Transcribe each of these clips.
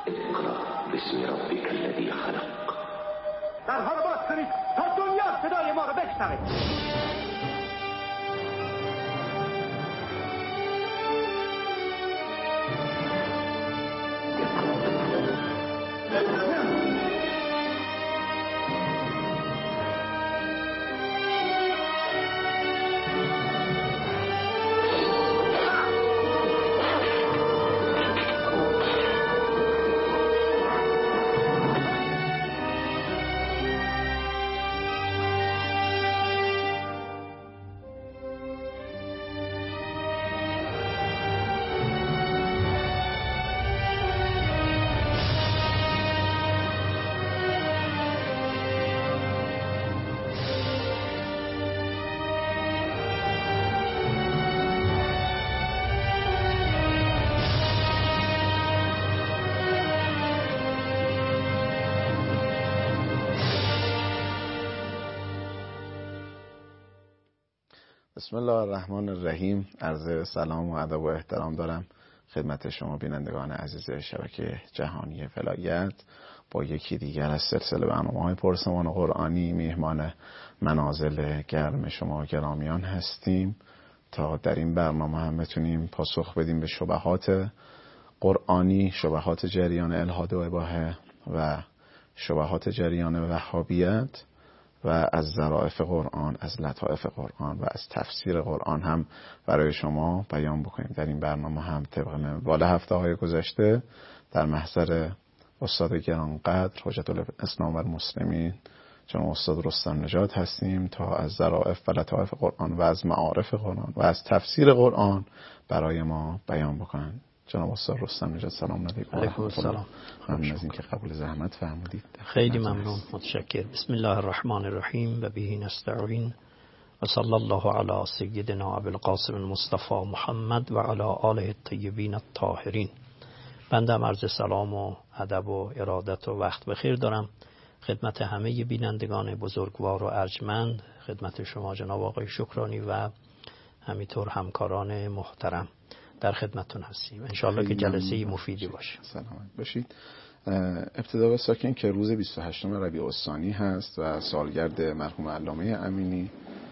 اقرأ باسم ربك الذی خلق. درها رو باز کنید تا دنیا صدای ما رو بشنوه. بسم الله الرحمن الرحیم. عرض سلام و ادب و احترام دارم خدمت شما بینندگان عزیز شبکه جهانی ولایت. با یکی دیگر از سلسله برنامه‌های پرسمان قرآنی میهمان منازل گرم شما گرامیان هستیم تا در این برنامه هم بتونیم پاسخ بدیم به شبهات قرآنی، شبهات جریان الحاد و اباحه و شبهات جریان وهابیت و از ظرافت قرآن، از لطائف قرآن و از تفسیر قرآن هم برای شما بیان بکنیم. در این برنامه هم طبق منوال هفته‌های گذشته در محضر استاد گرانقدر حجت الاسلام و المسلمین جناب استاد رستم نژاد هستیم تا از ظرافت و لطائف قرآن و از معارف قرآن و از تفسیر قرآن برای ما بیان بکنند. جناب استاد رستم نژاد سلام علیکم. علیکم السلام. ممنون از اینکه قبول زحمت فرمودید. خیلی ممنون، متشکر. بسم الله الرحمن الرحیم و به نستعین و صلی الله علی سیدنا ابی القاسم المصطفى محمد و علی آله الطیبین الطاهرین. بنده عرض سلام و ادب و ارادت و وقت بخیر دارم خدمت همه بینندگان بزرگوار و ارجمند، خدمت شما جناب آقای شکرانی و همینطور همکاران محترم در خدمتتون هستیم. انشاءالله که جلسه مفیدی باشه. سلامت باشید. ابتدا به ساکن که روز 28 ربیع الثانی هست و سالگرد مرحوم علامه امینی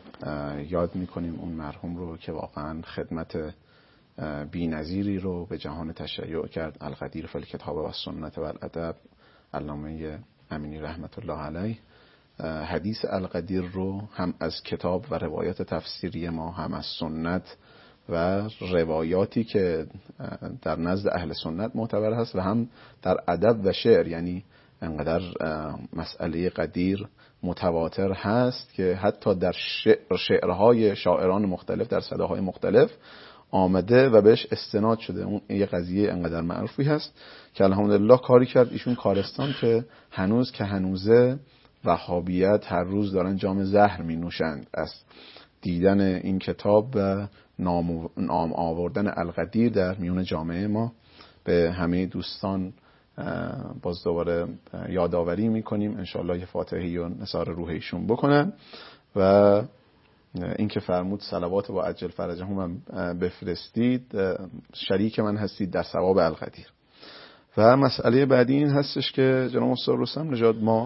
یاد میکنیم اون مرحوم رو که واقعا خدمت بی‌نظیری رو به جهان تشیع کرد. القدیر فی الکتاب و السنت و الادب علامه امینی رحمت الله علیه حدیث القدیر رو هم از کتاب و روایات تفسیری ما، هم از سنت و روایاتی که در نزد اهل سنت معتبر هست و هم در ادب و شعر، یعنی انقدر مسئله قدیر متواتر هست که حتی در شعرهای شاعران مختلف در صداهای مختلف آمده و بهش استناد شده. اون یه قضیه انقدر معروفی هست که الحمدلله کاری کرد ایشون کارستان که هنوز که هنوزه وهابیت هر روز دارن جام زهر می نوشند از دیدن این کتاب و نام آوردن القدیر در میون جامعه ما. به همه دوستان باز دوباره یادآوری میکنیم انشاءالله یه فاتحه‌ای و نثار روح ایشون بکنن و اینکه فرمود صلوات و عجل فرجهم هم بفرستید، شریک من هستید در ثواب القدیر. و مسئله بعدی این هستش که جناب استاد رستم نژاد ما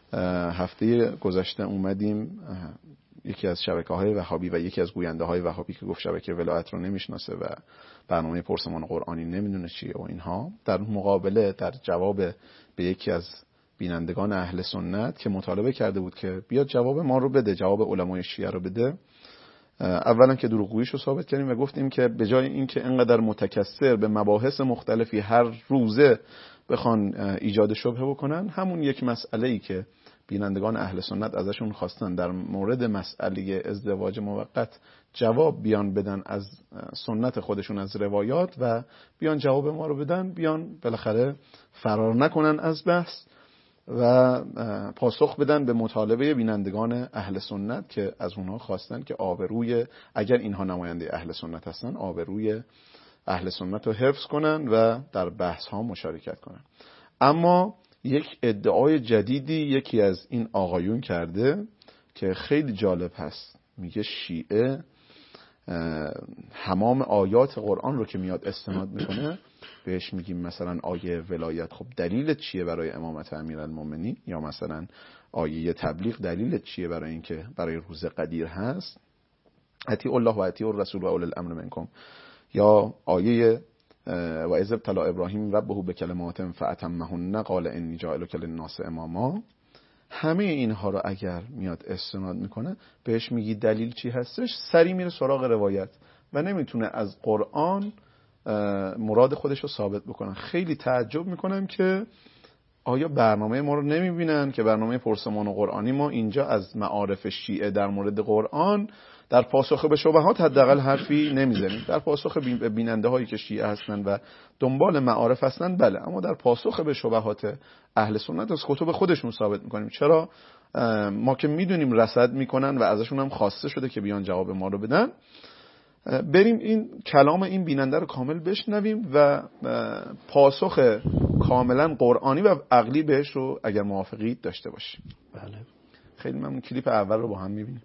هفته گذشته اومدیم یکی از شبکه‌های وهابی و یکی از گوینده‌های وهابی که گفت شبکه ولایت رو نمیشناسه و برنامه پرسمان قرآنی نمیدونه چیه و اینها، در مقابله در جواب به یکی از بینندگان اهل سنت که مطالبه کرده بود که بیاد جواب ما رو بده، جواب علمای شیعه رو بده، اولا که دروغگوییش رو ثابت کردیم و گفتیم که به جای اینکه اینقدر متکثر به مباحث مختلفی هر روزه بخوان ایجاد شبهه بکنن، همون یک مسئله‌ای که بینندگان اهل سنت ازشون خواستن در مورد مسئله ازدواج موقت جواب بیان بدن از سنت خودشون، از روایات، و بیان جواب ما رو بدن، بیان بالاخره فرار نکنن از بحث و پاسخ بدن به مطالبه بینندگان اهل سنت که از اونها خواستن که آبروی، اگر اینها نماینده اهل سنت هستن، آبروی اهل سنت رو حفظ کنن و در بحث ها مشارکت کنن. اما یک ادعای جدیدی یکی از این آقایون کرده که خیلی جالب هست. میگه شیعه تمام آیات قرآن رو که میاد استناد میکنه بهش میگیم مثلا آیه ولایت، خب دلیلت چیه برای امامت امیرالمومنین؟ یا مثلا آیه تبلیغ دلیلت چیه برای اینکه برای روز قدیر هست؟ اطیعوا الله و اطیعوا الرسول و اولی الامر منکم. یا آیه و اذ ابتلی ابراهیم ربه بکلمات فاتمهن قال انی جاعلک للناس اماما. همه اینها رو اگر میاد استناد میکنه بهش میگی دلیل چی هستش، سری میره سراغ روایت و نمیتونه از قرآن مراد خودش رو ثابت بکنه. خیلی تعجب میکنم که آیا برنامه ما رو نمیبینن که برنامه پرسمان و قرآنی ما اینجا از معارف شیعه در مورد قرآن در پاسخ به شبهات حداقل حرفی نمیزنیم. در پاسخ بیننده هایی که شیعه هستن و دنبال معارف هستن بله، اما در پاسخ به شبهات اهل سنت از کتب خودشون ثابت میکنیم. چرا؟ ما که میدونیم رصد میکنن و ازشون هم خواسته شده که بیان جواب ما رو بدن. بریم این کلام این بیننده رو کامل بشنویم و پاسخ کاملا قرآنی و عقلی بهش رو اگر موافقید داشته باشیم. بله. خیلی ممنون. کلیپ اول رو با هم میبینیم.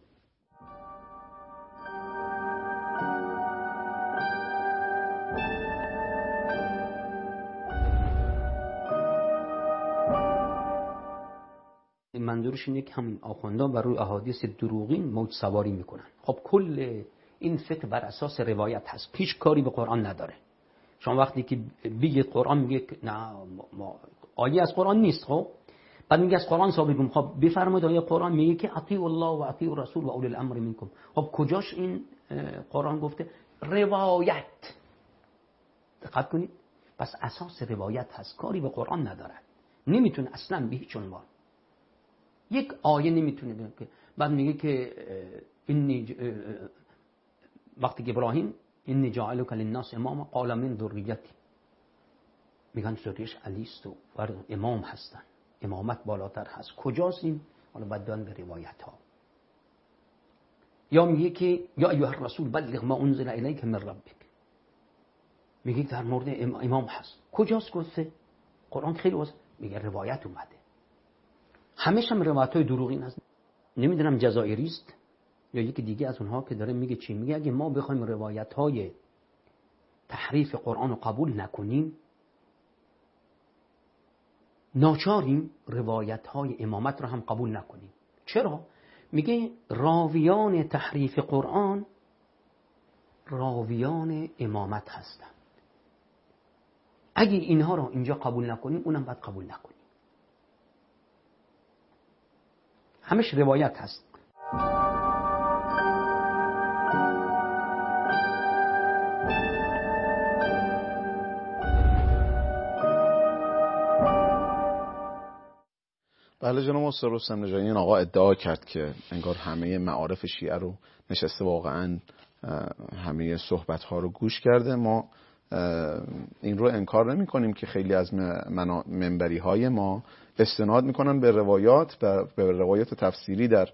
منظورش اینه که همین آخوندان بر روی احادیث دروغین موج سواری میکنن. خب کل این فقه بر اساس روایت هست، هیچ کاری به قرآن نداره. شما وقتی که بگید قرآن میگه نه آیه از قرآن نیست، خب بعد میگه از قرآن ثابت کنم. خب بفرمایید آیه قرآن میگه که اطیعوا الله و اطیعوا الرسول و اولی الامر منکم. خب کجاش این قرآن گفته؟ روایت. دقت کنید، پس اساس روایت هست، کاری به قرآن نداره. نمیتونه اصلا به هیچ عنوان. یک آیه نمیتونه که بعد میگه که وقتی که ابراهیم انی جاعلک للناس اماما قال من ذریتی، میگن ذریش علی است و امام هستن، امامت بالاتر هست. کجاست این؟ حالا بعد دادن به روایت ها. یا میگه که یا ایها الرسول بلغ ما انزل الیک من ربک، میگه در مورد امام هست. کجاست گفته؟ قرآن خیلی واسه میگه روایت اومده. همش هم روایت‌های دروغین هست. نمیدونم جزائری است یا یکی دیگه از اونها که داره میگه چی؟ میگه اگه ما بخوایم روایت‌های تحریف قرآن رو قبول نکنیم ناچاریم روایت‌های امامت رو هم قبول نکنیم. چرا؟ میگه راویان تحریف قرآن راویان امامت هستند. اگه اینها رو اینجا قبول نکنیم اونم باید قبول نکنیم. همش روایت هست. بله جناب استاد رستم نژادی، این آقا ادعا کرد که انگار همه معارف شیعه رو نشسته واقعا همه صحبت ها رو گوش کرده. ما این رو انکار نمی کنیم که خیلی از منبری های ما استناد میکنن به روایات و به روایات تفسیری در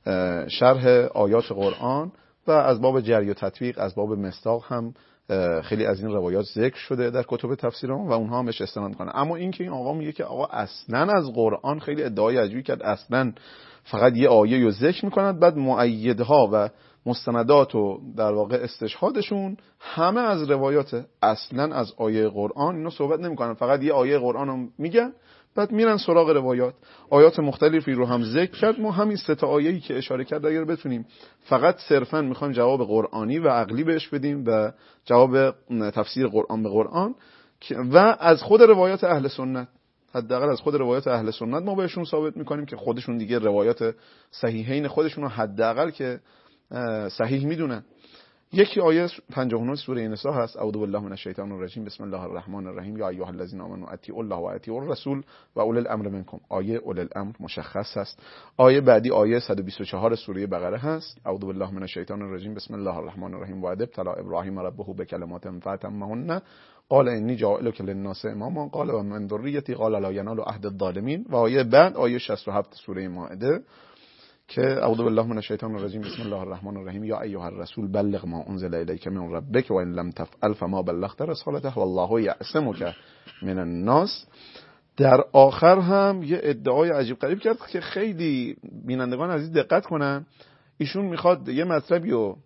شرح آیات قرآن و از باب جری و تطبیق، از باب مصداق هم خیلی از این روایات ذکر شده در کتب تفسیران و اونها هم بهش استناد میکنن. اما این که این آقا میگه که آقا اصلا از قرآن، خیلی ادعای عجیبی کرد، اصلا فقط یه آیه رو ذکر میکنند بعد مؤیدها و مستندات و در واقع استشهادشون همه از روایات، اصلا از آیه قرآن اینا صحبت نمیکنن، فقط یه آیه قرآن رو میگن بعد میرن سراغ روایات. آیات مختلفی رو هم ذکر کرد. ما همین سه تا آیه‌ای که اشاره کرد اگر بتونیم فقط صرفا میخوایم جواب قرآنی و عقلی بهش بدیم و جواب تفسیر قرآن به قرآن و از خود روایات اهل سنت، حداقل از خود روایات اهل سنت ما بهشون ثابت میکنیم که خودشون دیگه روایات صحیحین خودشون رو حداقل که صحیح میدونن. یکی آیه 59 سوره نساء هست: اعوذ بالله من الشیطان الرجیم بسم الله الرحمن الرحیم یا ایها الذین آمنوا اطیعوا الله و اطیعوا الرسول و اولی الامر منکم. آیه اولی الامر مشخص هست. آیه بعدی آیه 124 سوره بقره هست: اعوذ بالله من الشیطان الرجیم بسم الله الرحمن الرحیم و ابتلی ابراهیم ربه بکلمات فاتمهن قال انی جاعلک للناس اماما قال و من ذریتی قال لا ینال عهد الظالمین. و آیه بعد آیه 67 سوره مائده که اعوذ بالله من الشیطان الرجیم بسم الله الرحمن الرحیم یا ایها الرسول بلغ ما انزل الیک من ربک و ان لم تفعل فما بلغت رسالته والله یعصمک من الناس. در آخر هم یه ادعای عجیب غریب کرد که خیلی بینندگان عزیز دقت کنن. ایشون میخواد یه مطلبی رو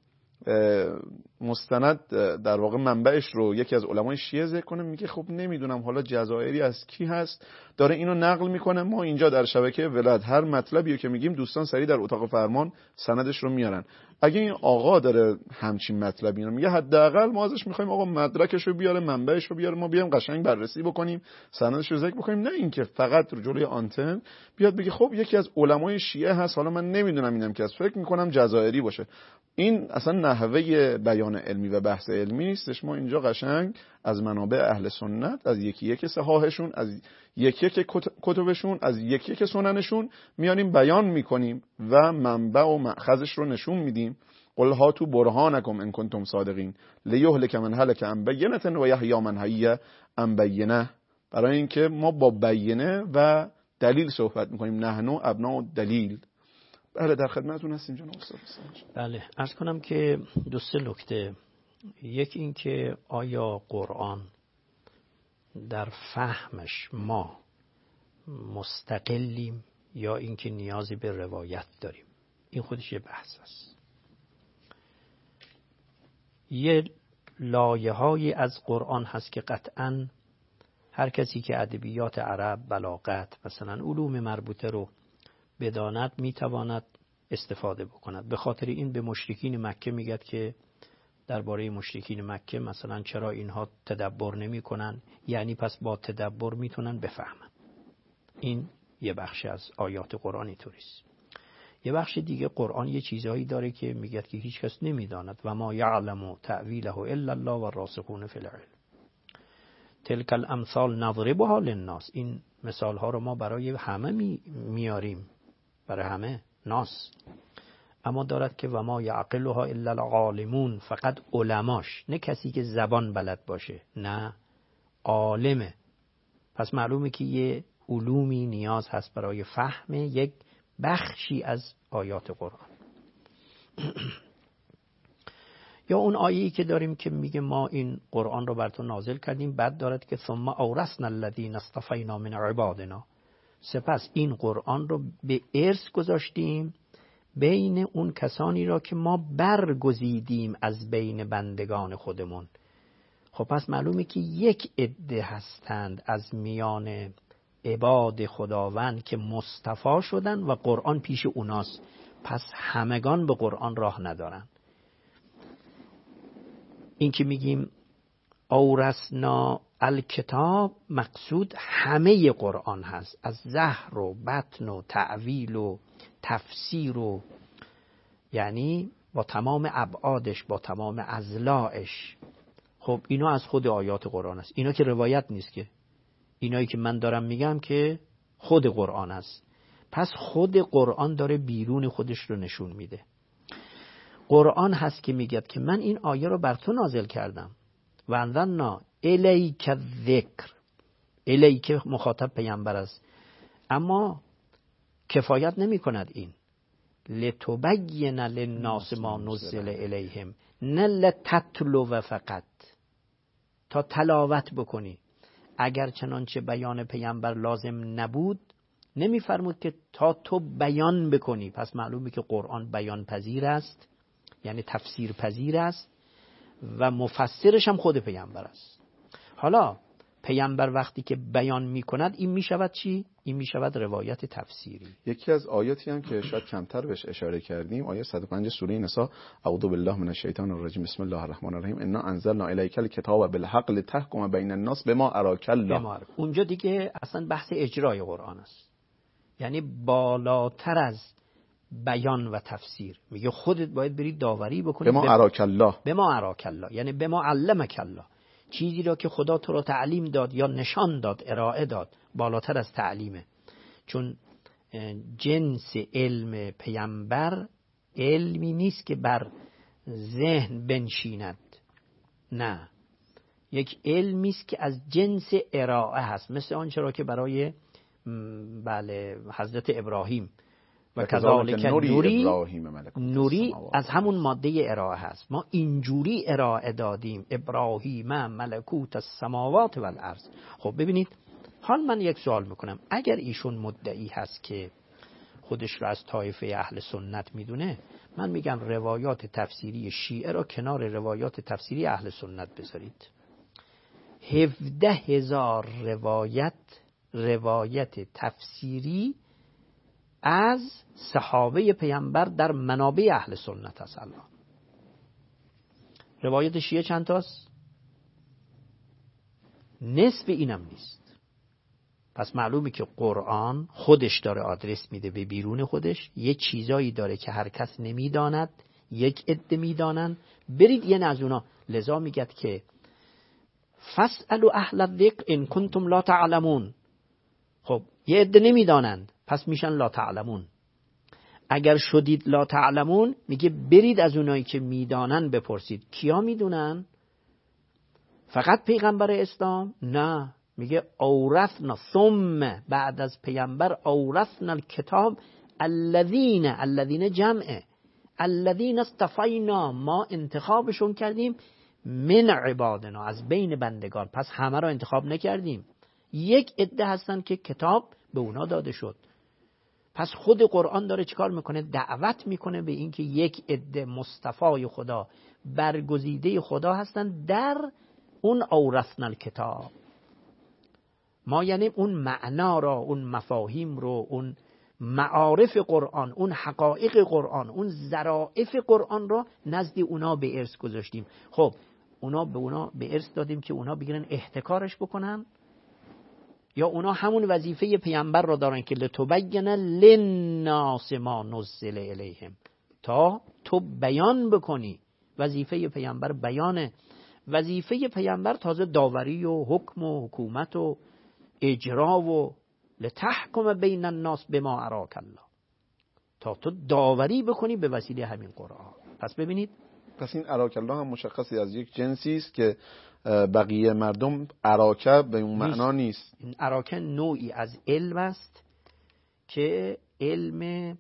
مستند در واقع منبعش رو یکی از علمای شیعه ذکر کنه، میگه خب نمیدونم حالا جزائری از کی هست داره اینو نقل میکنه. ما اینجا در شبکه ولایت هر مطلبی که میگیم دوستان سریع در اتاق فرمان سندش رو میارن. اگه این آقا داره همچین مطلبی رو میگه، حداقل ما ازش میخوایم آقا مدرکش رو بیاره، منبعش رو بیاره، ما بیایم قشنگ بررسی بکنیم، سندش رو ذکر بکنیم، نه اینکه فقط جلوی آنتن بیاد بگه خب یکی از علمای شیعه هست، حالا من نمیدونم اینم که از فکر میکنم جزائری باشه. این اصلا نحوه بیان علمی و بحث علمی نیستش. ما اینجا قشنگ از منابع اهل سنت، از یکی یک صحاحشون، از یکی یک کتبشون، از یکی یک سننشون میانیم بیان میکنیم و منبع و مأخذش رو نشون میدیم. قل هاتوا برهانکم ان کنتم صادقین لیهلک من هلک عن بینة و یحیی من حی عن بینة. برای اینکه ما با بینه و دلیل صحبت میکنیم، نحنو ابناء دلیل. بله در خدمتتون هستیم جناب استاد. بله عرض کنم که دو سه نکته. یک این که آیا قرآن در فهمش ما مستقلیم یا اینکه نیازی به روایت داریم؟ این خودش یه بحث است. یه لایه‌هایی از قرآن هست که قطعاً هر کسی که ادبیات عرب، بلاغت، مثلا علوم مربوطه رو بداند میتواند استفاده بکند. به خاطر این به مشرکین مکه میگه که درباره مشرکین مکه مثلا چرا اینها تدبر نمی کنن، یعنی پس با تدبر میتونن بفهمن. این یه بخش از آیات قرآنی توریست. یه بخش دیگه قرآن یه چیزهایی داره که میگه که هیچ کس نمیداند و ما یعلم تأویله الا الله و الراسخون فی العلم. تلک الامثال نضربها للناس. این مثال ها رو ما برای همه میاریم، برای همه ناس. اما دارد که و ما یعقلها الا العالمون، فقط علماش، نه کسی که زبان بلد باشه، نه عالمه. پس معلومه که یه علومی نیاز هست برای فهم یک بخشی از آیات قرآن. یا اون آیه‌ای که داریم که میگه ما این قرآن رو بر تو نازل کردیم، بعد دارد که ثم اورثنا الذین اصطفینا من عبادنا، سپس این قرآن رو به ارث گذاشتیم بین اون کسانی را که ما برگزیدیم از بین بندگان خودمون. خب پس معلومه که یک عده هستند از میان عباد خداوند که مصطفی شدن و قرآن پیش اوناست، پس همگان به قرآن راه ندارن. این که میگیم اورثنا الکتاب، مقصود همه قرآن هست، از ظاهر و بطن و تعویل و تفسیر و یعنی با تمام ابعادش، با تمام اضلاعش. خب اینا از خود آیات قرآن است. اینا که روایت نیست، که اینایی که من دارم میگم که خود قرآن است. پس خود قرآن داره بیرون خودش رو نشون میده. قرآن هست که میگه که من این آیه رو بر تو نازل کردم و انزلنا الیک الذکر. الیک مخاطب پیامبر است، اما کفایت نمی کند این. لتبین للناس ما نزل الیهم، نه لتتلو فقط، تا تلاوت بکنی. اگر چنانچه بیان پیامبر لازم نبود نمیفرمود که تا تو بیان بکنی. پس معلومه که قرآن بیان پذیر است، یعنی تفسیر پذیر است و مفسرش هم خود پیامبر است. حالا پیامبر وقتی که بیان میکند این میشود چی؟ این میشود روایت تفسیری. یکی از آیاتی هم که شاید کمتر بهش اشاره کردیم، آیه 105 سوره نساء، اعوذ بالله من الشیطان الرجیم، بسم الله الرحمن الرحیم، انا انزلنا الیک الکتاب بالحق لتحکم بین الناس بما اراک الله. اونجا دیگه اصلا بحث اجرای قرآن است، یعنی بالاتر از بیان و تفسیر. میگه خودت باید بری داوری بکنی. بما اراک الله، بما اراک الله یعنی بما علمک الله، چیزی را که خدا تو را تعلیم داد یا نشان داد، ارائه داد، بالاتر از تعلیمه. چون جنس علم پیامبر علمی نیست که بر ذهن بنشیند، نه، یک علمی است که از جنس ارائه هست، مثل آنچه را که برای حضرت ابراهیم و کذالک نوری از همون ماده ارائه هست. ما اینجوری ارائه دادیم ابراهیم ملکوت السماوات و الارض. خب ببینید، حال من یک سوال میکنم، اگر ایشون مدعی هست که خودش رو از طایفه اهل سنت میدونه، من میگم روایات تفسیری شیعه را کنار روایات تفسیری اهل سنت بذارید. 17,000 روایت تفسیری از صحابه پیامبر در منابع اهل سنت هست. الان روایت شیعه چند تاست؟ نصف اینم نیست. پس معلومه که قرآن خودش داره آدرس میده به بیرون خودش، یه چیزایی داره که هر کس نمیداند، یک عده میدانن، برید یه از اونا. لذا میگه که فاسألوا اهل الذکر ان کنتم لا تعلمون. خب یه عده نمیدانند، پس میشن لا تعلمون. اگر شدید لا تعلمون، میگه برید از اونایی که میدانن بپرسید. کیا میدونن؟ فقط پیغمبر اسلام؟ نه، میگه اورثنا، ثم بعد از پیامبر اورثنا الکتاب الذین جمعه الذین اصطفینا، ما انتخابشون کردیم من عبادنا، از بین بندگان. پس همه را انتخاب نکردیم، یک عده هستن که کتاب به اونا داده شد. پس خود قرآن داره چیکار میکنه؟ دعوت میکنه به اینکه یک عده مصطفای خدا، برگزیده خدا هستن در اون اورثنا الکتاب. ما یعنی اون معنا را، اون مفاهیم رو، اون معارف قرآن، اون حقایق قرآن، اون ظرافت قرآن را نزد اونا به ارث گذاشتیم. خب اونا به ارث دادیم که اونا بگیرن احتکارش بکنن، یا اونا همون وظیفه پیامبر را دارن که لتبین للناس ما نزل الیهم، تا تو بیان بکنی. وظیفه پیامبر بیانه. وظیفه پیامبر تازه داوری و حکم و حکومت و اجرا و لتحکم بین الناس بما اراک الله، تا تو داوری بکنی به وسیله همین قرآن. پس ببینید، پس این اراک الله هم مشخصی از یک جنسی است که بقیه مردم اراکه به اون معنا نیست. این اراکه نوعی از علم است که علم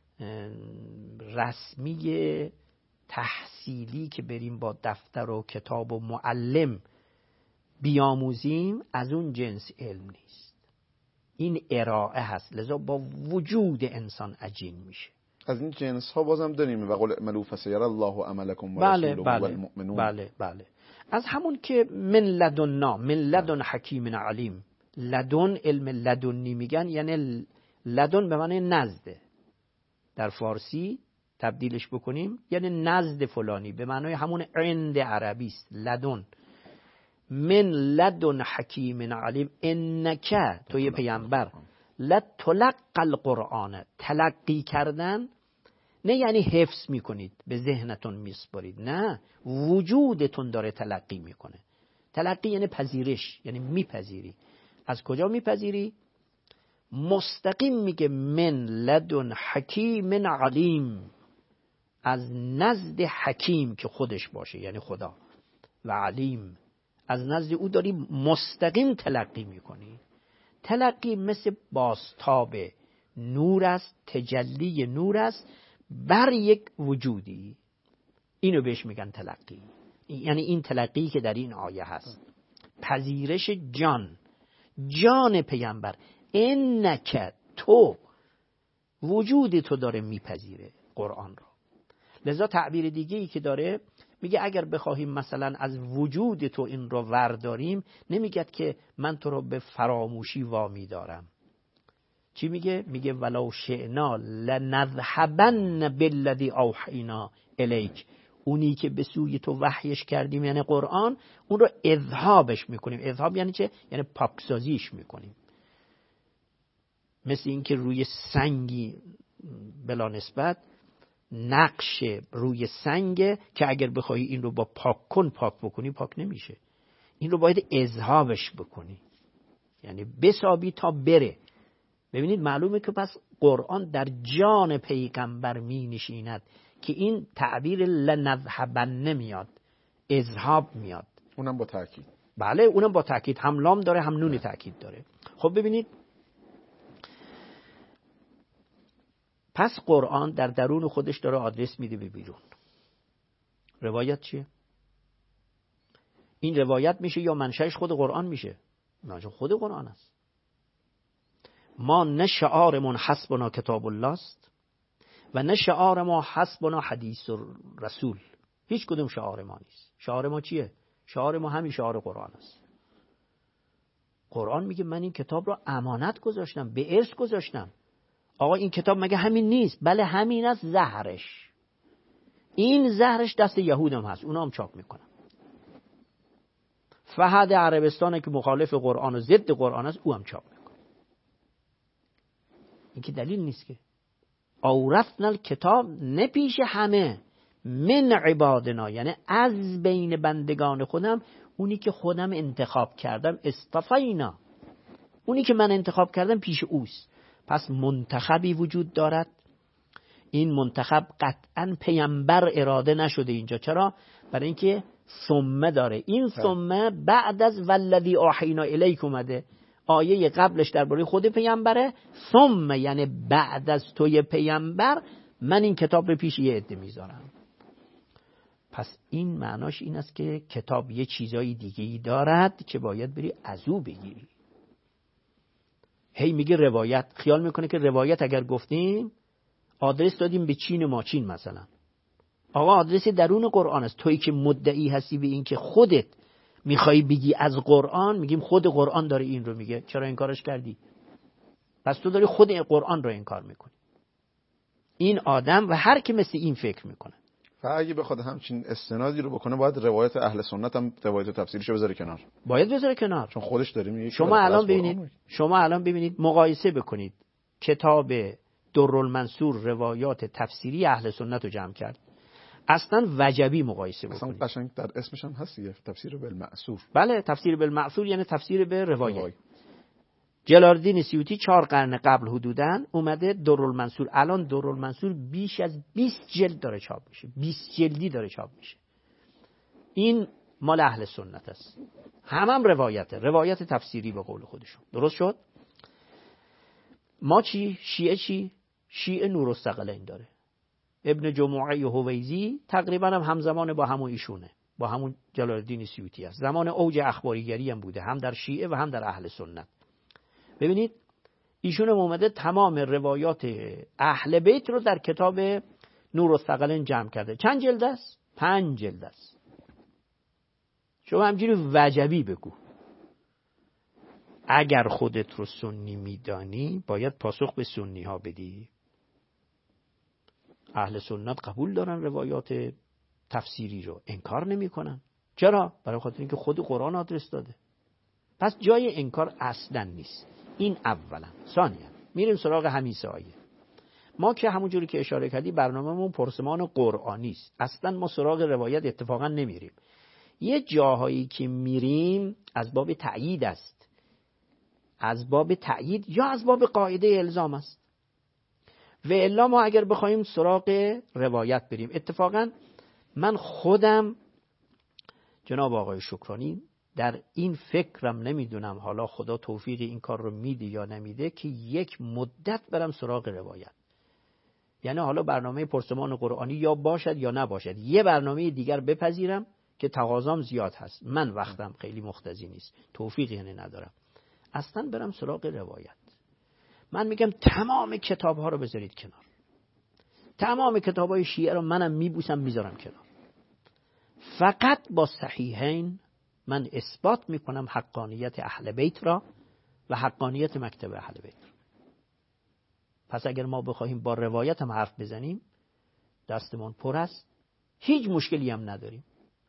رسمی تحصیلی که بریم با دفتر و کتاب و معلم بیاموزیم، از اون جنس علم نیست. این ارائه هست، لذا با وجود انسان عجین میشه. از این جنس ها بازم داریم و قول اعملوا فسيرى الله عملكم ورسوله والمؤمنون. بله. از همون که من لدنا، من لدن حکیم علیم. لدن، علم لدنی میگن، یعنی لدن به معنی نزده. در فارسی تبدیلش بکنیم یعنی نزد فلانی، به معنی همون عند عربی است. لدن، من لدن حکیم علیم انک، توی پیامبر، لتلقى القرآن، تلقی کردن نه یعنی حفظ میکنید به ذهنتون میسپارید، نه، وجودتون داره تلقی میکنه. تلقی یعنی پذیرش، یعنی میپذیری. از کجا میپذیری؟ مستقیم میگه من لدن حکیم علیم، از نزد حکیم که خودش باشه یعنی خدا، و علیم، از نزد او داری مستقیم تلقی میکنی. تلقی مثل بازتاب نور است، تجلی نور است بر یک وجودی. اینو بهش میگن تلقی. یعنی این تلقی که در این آیه هست، پذیرش جان پیامبر. انک، تو، وجود تو داره میپذیره قرآن رو. لذا تعبیر دیگه ای که داره، میگه اگر بخواهیم مثلا از وجود تو این رو ورداریم، نمیگه که من تو رو به فراموشی وامی دارم. چی میگه؟ میگه ولو شئنا لنذهبن بالذی اوحینا الیک، اونی که به سوی تو وحیش کردیم یعنی قرآن، اون رو اذهابش میکنیم. اذهاب یعنی چه؟ یعنی پاکسازیش میکنیم. مثل این که روی سنگی بلا نسبت نقش روی سنگ که اگر بخوای این رو با پاک بکنی پاک نمیشه. این رو باید اذهابش بکنی، یعنی بسابی تا بره. ببینید معلومه که پس قرآن در جان پیغمبر می نشیند که این تعبیر لنذهبن نمیاد، اذهاب میاد. اونم با تاکید. بله، اونم با تاکید، هم لام داره هم نون تاکید داره. خب ببینید، پس قرآن در درون خودش داره آدرس میده به بیرون. روایت چیه؟ این روایت میشه یا منشأش خود قرآن میشه؟ منشأ خود قرآن است. ما نه شعارمون حسبنا کتاب الله است و نه شعار ما حسبنا حدیث رسول. هیچ کدوم شعار ما نیست. شعار ما چیه؟ شعار ما همین شعار قرآن است. قرآن میگه من این کتاب رو امانت گذاشتم، به ارث گذاشتم. آقا این کتاب مگه همین نیست؟ بله همین است. زهرش، این زهرش دست یهود هم هست، اونا هم چاپ میکنن. فهد عربستان که مخالف قرآن و ضد قرآن است، او هم چاپ میکنه. این که دلیل نیست که اورثنا الکتاب، نه پیش همه، من عبادنا، یعنی از بین بندگان خودم، اونی که خودم انتخاب کردم، اصطفینا، اونی که من انتخاب کردم پیش اوست. پس منتخبی وجود دارد. این منتخب قطعا پیامبر اراده نشده اینجا. چرا؟ برای اینکه ثم داره. این ثم بعد از والذی اوحینا الیک اومده. آیه قبلش درباره خود پیامبره. ثم یعنی بعد از توی پیامبر من این کتاب رو پیش یه عده میذارم. پس این معناش این است که کتاب یه چیزای دیگه‌ای دارد که باید بری از او بگیری. هی میگه روایت، خیال میکنه که روایت اگر گفتیم آدرس دادیم به چین ماچین مثلا. آقا آدرس درون قرآن است. تویی که مدعی هستی به این که خودت میخوای بگی از قرآن، میگیم خود قرآن داره این رو میگه، چرا انکارش کردی؟ پس تو داری خود قرآن رو انکار میکنی. این آدم و هر که مثل این فکر میکنه و اگه بخواد همچین استنادی رو بکنه باید روایت اهل سنت هم روایت تفسیریشو بذاره کنار. باید بذاره کنار. چون خودش داره میگه. شما الان ببینید مقایسه بکنید. کتاب درالمنصور روایات تفسیری اهل سنت رو جمع کرد. اصلا وجبی مقایسه بکنید. اصلا قشنگ در اسمش هم هست دیگه، تفسیر بالمأثور. بله، تفسیر بالمأثور یعنی تفسیر به روایت. جلال‌الدین سیوطی 4 قرن قبل حدوداً اومده درالمنصور. الان درالمنصور بیش از 20 جلد داره چاپ میشه. 20 جلدی داره چاپ میشه. این مال اهل سنت است. هم روایته، روایت تفسیری به قول خودشون. درست شد؟ ما چی؟ شیعه چی؟ شیعه نورالثقلین داره. ابن جموعه هویزی تقریبا هم همزمان با همون ایشونه، با همون جلال‌الدین سیوطی است. زمان اوج اخباریگری هم بوده، هم در شیعه و هم در اهل سنت. ببینید ایشون اومده تمام روایات اهل بیت رو در کتاب نورالثقلین جمع کرده. چند جلد است؟ 5 جلد است. شما همجوری وجبی بگو. اگر خودت رو سنی میدانی باید پاسخ به سنی ها بدی. اهل سنت قبول دارن روایات تفسیری رو، انکار نمی کنن. چرا؟ برای خاطر اینکه خود قرآن آدرس داده. پس جای انکار اصلا نیست. این اولا. ثانیا میریم سراغ حمیس آیه. ما که همونجوری که اشاره کردی برنامه‌مون پرسمان قرآنی است. اصلا ما سراغ روایت اتفاقا نمیریم. یه جاهایی که میریم از باب تأیید است. از باب تأیید یا از باب قاعده الزام است. و الا ما اگر بخوایم سراغ روایت بریم، اتفاقا من خودم جناب آقای شکرانی در این فکرم، نمیدونم حالا خدا توفیق این کار رو میده یا نمیده، که یک مدت برم سراغ روایت. یعنی حالا برنامه پرسمان قرآنی یا باشد یا نباشد، یه برنامه دیگر بپذیرم که تقاضام زیاد هست، من وقتم خیلی مختزی نیست، توفیق یعنی ندارم، اصلا برم سراغ روایت. من میگم تمام کتاب ها رو بذارید کنار. تمام کتاب های شیعه رو منم میبوسم میذارم کنار. فقط با صحیحین من اثبات میکنم حقانیت اهل بیت را و حقانیت مکتب اهل بیت را. پس اگر ما بخواهیم با روایت هم حرف بزنیم دستمون پر است، هیچ مشکلی هم نداریم.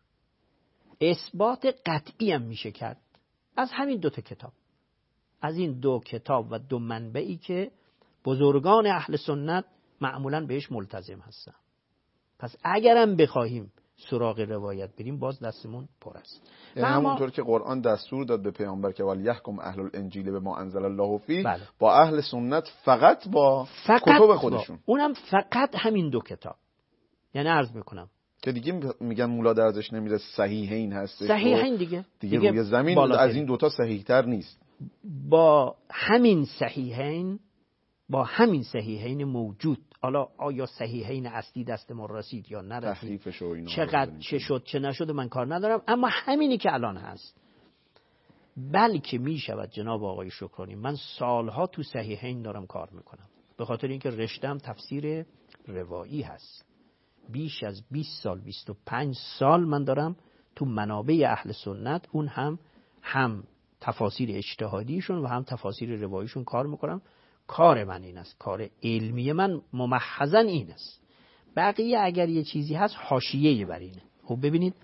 اثبات قطعی هم میشه کرد از همین 2 کتاب، از این 2 کتاب و 2 منبعی که بزرگان اهل سنت معمولاً بهش ملتزم هستن. پس اگرم بخواهیم سراغ روایت بریم باز دستمون پر است. یعنی همونطور که قرآن دستور داد به پیامبر که ولیحکم اهل الانجیل بما انزل الله فیه، بله. با اهل سنت فقط با کتب خودشون، اونم فقط همین 2 کتاب. یعنی عرض میکنم که دیگه میگن مولا درزش نمیره، صحیحین هستش، صحیحین دیگه روی زمین از این 2 تا صحیح‌تر نیست. با همین صحیحین موجود، حالا آیا صحیحین اصلی دست ما رسید یا نرسید، چقدر چه شد چه نشد من کار ندارم، اما همینی که الان هست بلکه می شود جناب آقای شکرانی، من سالها تو صحیحین دارم کار میکنم، به خاطر اینکه رشته‌ام تفسیر روایی هست. بیش از 20 سال 25 سال من دارم تو منابع اهل سنت، اون هم تفاسیر اجتهادیشون و هم تفاسیر رواییشون کار میکنم. کار من این است، کار علمی من ممحضاً این است. بقیه اگر یه چیزی هست حاشیه‌ای بر اینه. خب ببینید،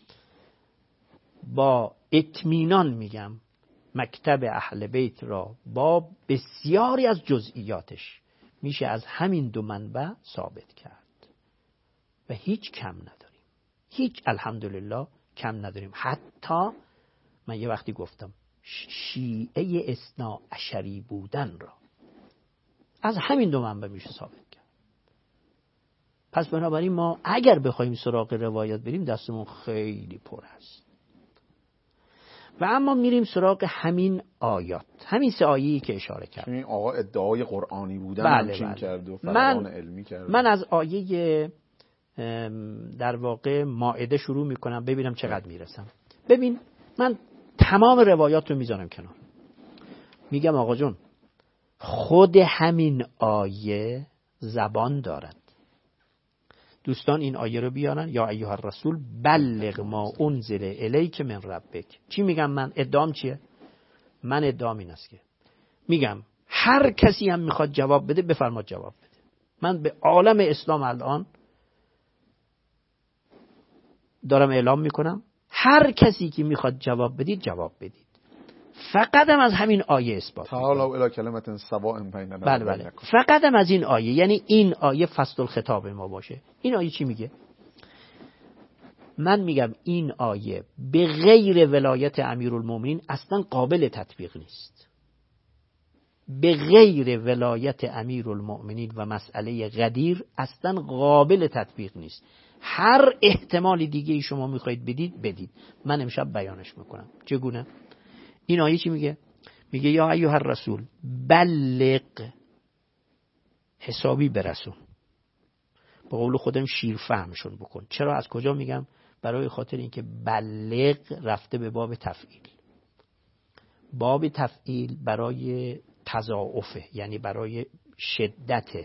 با اطمینان میگم مکتب اهل بیت را با بسیاری از جزئیاتش میشه از همین دو منبع ثابت کرد و هیچ کم نداریم، هیچ الحمدلله کم نداریم. حتی من یه وقتی گفتم شیعه اثنا عشری بودن را از همین دو منبع میشه ثابت کرد. پس بنابراین ما اگر بخوایم سراغ روایت بریم دستمون خیلی پر است. و اما میریم سراغ همین آیات، همین 3 آیه‌ای که اشاره کرد. این آقا ادعای قرآنی بودن همچین کرد و فرمان علمی کرد. من از آیه در واقع مائده شروع میکنم ببینم چقدر میرسم. ببین، من تمام روایات رو میذارم کنار، میگم آقا جون خود همین آیه زبان دارد. دوستان این آیه رو بیارن، یا ایها الرسول بلغ ما انزل الیک من ربک. چی میگم من؟ ادعام چیه؟ من ادعام این است که میگم هر کسی هم میخواد جواب بده بفرماد جواب بده. من به عالم اسلام الان دارم اعلام میکنم هر کسی که میخواد جواب بدید جواب بدید، فقط هم از همین آیه اثبات. تعالوا الی کلمة سواء بیننا. بله. فقط هم از این آیه، یعنی این آیه فصل الخطاب ما باشه. این آیه چی میگه؟ من میگم این آیه به غیر ولایت امیرالمومنین اصلا قابل تطبیق نیست. به غیر ولایت امیرالمومنین و مسئله غدیر اصلا قابل تطبیق نیست. هر احتمال دیگه شما میخواید بدید. من امشب بیانش میکنم. چگونه؟ این آیه چی میگه؟ میگه یا ایها الرسول بلغ، حسابی برسون. با قول خودم شیر فهمشون بکن. چرا؟ از کجا میگم؟ برای خاطر اینکه بلغ رفته به باب تفعیل. باب تفعیل برای تضاعفه، یعنی برای شدته.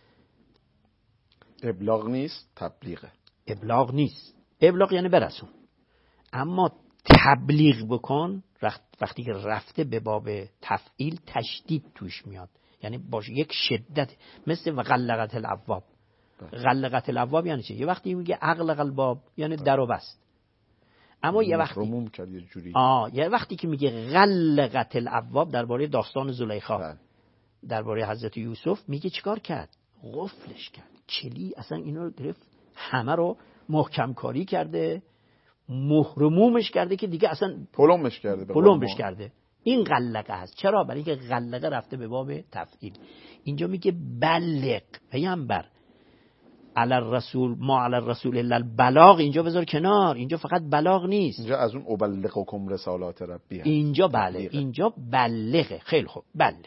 ابلاغ نیست، تبلیغه. ابلاغ نیست. ابلاغ یعنی برسون. اما تبلیغ بکن وقتی که رفته به باب تفعیل تشدید توش میاد، یعنی باشه یک شدت، مثل وغلقت الابواب. غلقت الابواب یعنی چه؟ یه وقتی میگه اغلق الباب یعنی در و بست. اما یه وقتی یه وقتی که میگه غلقت الابواب درباره داستان زلیخا، درباره حضرت یوسف، میگه چیکار کرد؟ قفلش کرد، چلی اصلا اینا رو گرفت، همه رو محکم کاری کرده، محرمومش کرده که دیگه اصلا پلمش کرده. این غلقه هست. چرا؟ برای اینکه غلقه رفته به باب تفعیل. اینجا میگه بلغ، پیامبر، علی الرسول ما علی الرسول الا البلاغ، اینجا بذار کنار. اینجا فقط بلاغ نیست، اینجا از اون ابلغکم رسالات ربی هست. اینجا بله، اینجا بلغه. خیلی خوب، بلغ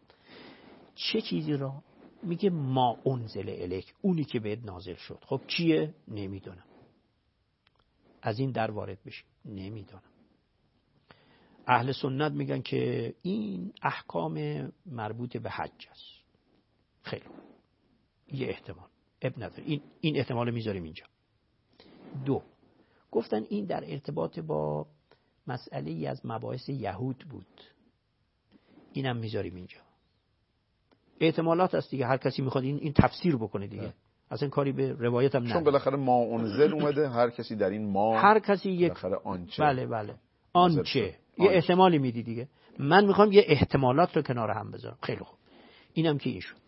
چه چیزی رو؟ میگه ما انزل الیک، اونی که بهت نازل شد. خب چیه؟ نمیدونم. از این در وارد بشیم، نمیدونم. اهل سنت میگن که این احکام مربوط به حج است. خیلی یه احتمال، اب نداره، این احتمال میذاریم اینجا. 2 گفتن این در ارتباط با مسئله ای از مباحث یهود بود، اینم میذاریم اینجا. احتمالات هست دیگه، هر کسی میخواد این تفسیر بکنه دیگه. اصلا کاری به روایت هم نداره، چون بالاخره ما انزل اومده، هر کسی در این ما، هر کسی یک آنچه. بله آنچه یه احتمالی میدی دیگه. من میخوام یه احتمالات رو کنار هم بذارم. خیلی خوب، اینم که ایشون.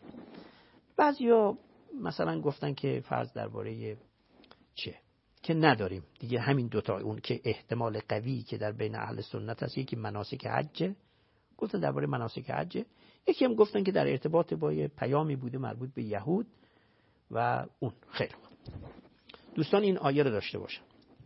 بعضیا مثلا گفتن که فرض درباره چه که نداریم دیگه، همین دوتا، اون که احتمال قوی که در بین اهل سنت هست، یکی مناسک حجه، گفتن درباره مناسک حجه. یکی هم گفتن که در ارتباط با یه پیامی بوده مربوط به یهود و اون. خیلی خوب دوستان، این آیه رو داشته باشن.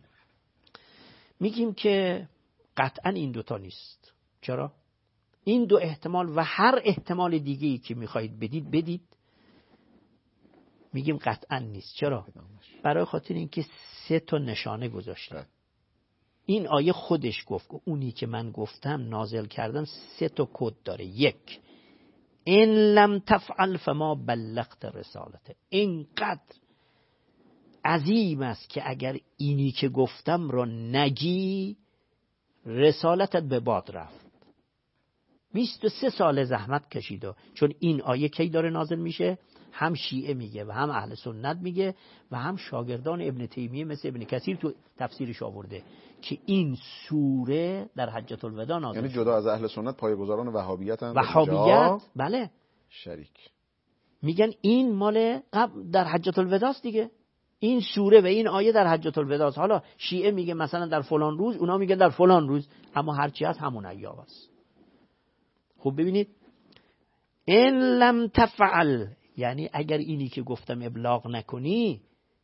میگیم که قطعا این دوتا نیست. چرا؟ این 2 احتمال و هر احتمال دیگه‌ای که میخواید بدید، میگیم قطعا نیست. چرا؟ برای خاطر اینکه 3 تا نشانه گذاشته. این آیه خودش گفت اونی که من گفتم نازل کردم 3 تا کد داره. 1 ان لم تفعل فما بلغت رسالته. اینقدر عظیم است که اگر اینی که گفتم رو نگی رسالتت به باد رفت. 23 سال زحمت کشید چون این آیه کی داره نازل میشه؟ هم شیعه میگه و هم اهل سنت میگه و هم شاگردان ابن تیمیه مثل ابن کثیر تو تفسیرش آورده که این سوره در حجة الوداع نازل یعنی جدا از اهل سنت پایه‌گذاران وهابیت هم وهابیت بله شریک میگن این مال در حجة الوداع است دیگه. این سوره و این آیه در حجة الوداع است. حالا شیعه میگه مثلا در فلان روز، اونا میگه در فلان روز، اما هرچی هست همون ایام است. خب ببینید ان لم تفعل یعنی اگر اینی که گفتم ابلاغ نکنی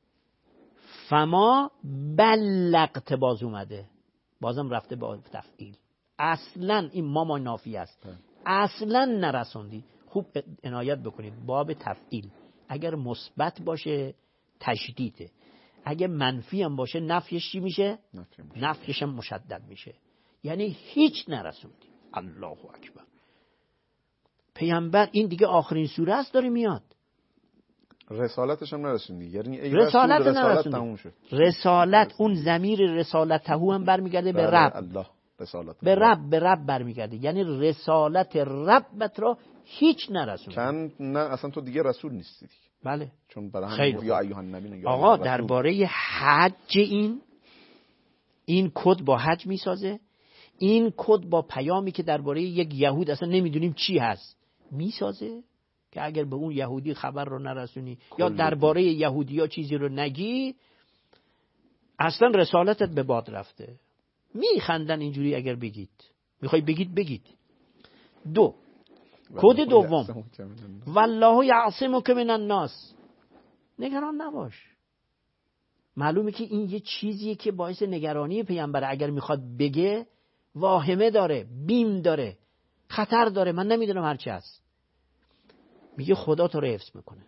فما بلغت باز اومده بازم رفته با تفعیل. اصلا این ما نافی است. اصلا نرسوندی. خوب عنایت بکنید باب تفعیل اگر مثبت باشه تشدیده، اگر منفی هم باشه نفیش چی میشه؟ نفیش هم مشدد میشه. یعنی هیچ نرسوندی. الله اکبر. پیامبر این دیگه آخرین سوره است داره میاد. رسالتش هم نرسوندی. یعنی ای رسالت تموم شد. رسالت اون ضمیر رسالته هم برمیگرده به رب. الله رسالت به رب برمیگرده. یعنی رسالت ربت را هیچ نرسوندی. نه اصلا تو دیگه رسول نیستی دیگه. بله. چون برای همین یا ایها النبی. آقا درباره حج این کد با حج میسازه. این کد با پیامی که درباره یک یهود اصلا نمیدونیم چی هست میسازه که اگر به اون یهودی خبر رو نرسونی یا درباره یهودی ها چیزی رو نگی اصلا رسالتت به باد رفته. میخندن اینجوری اگر بگید. میخوای بگید. 2 کد دوم والله یعصمک من الناس. نگران نباش. معلومه که این یه چیزیه که باعث نگرانی پیامبر اگر میخواد بگه واهمه داره، بیم داره، خطر داره، من نمیدونم هرچی هست. میگه خدا تو رو حفظ میکنه.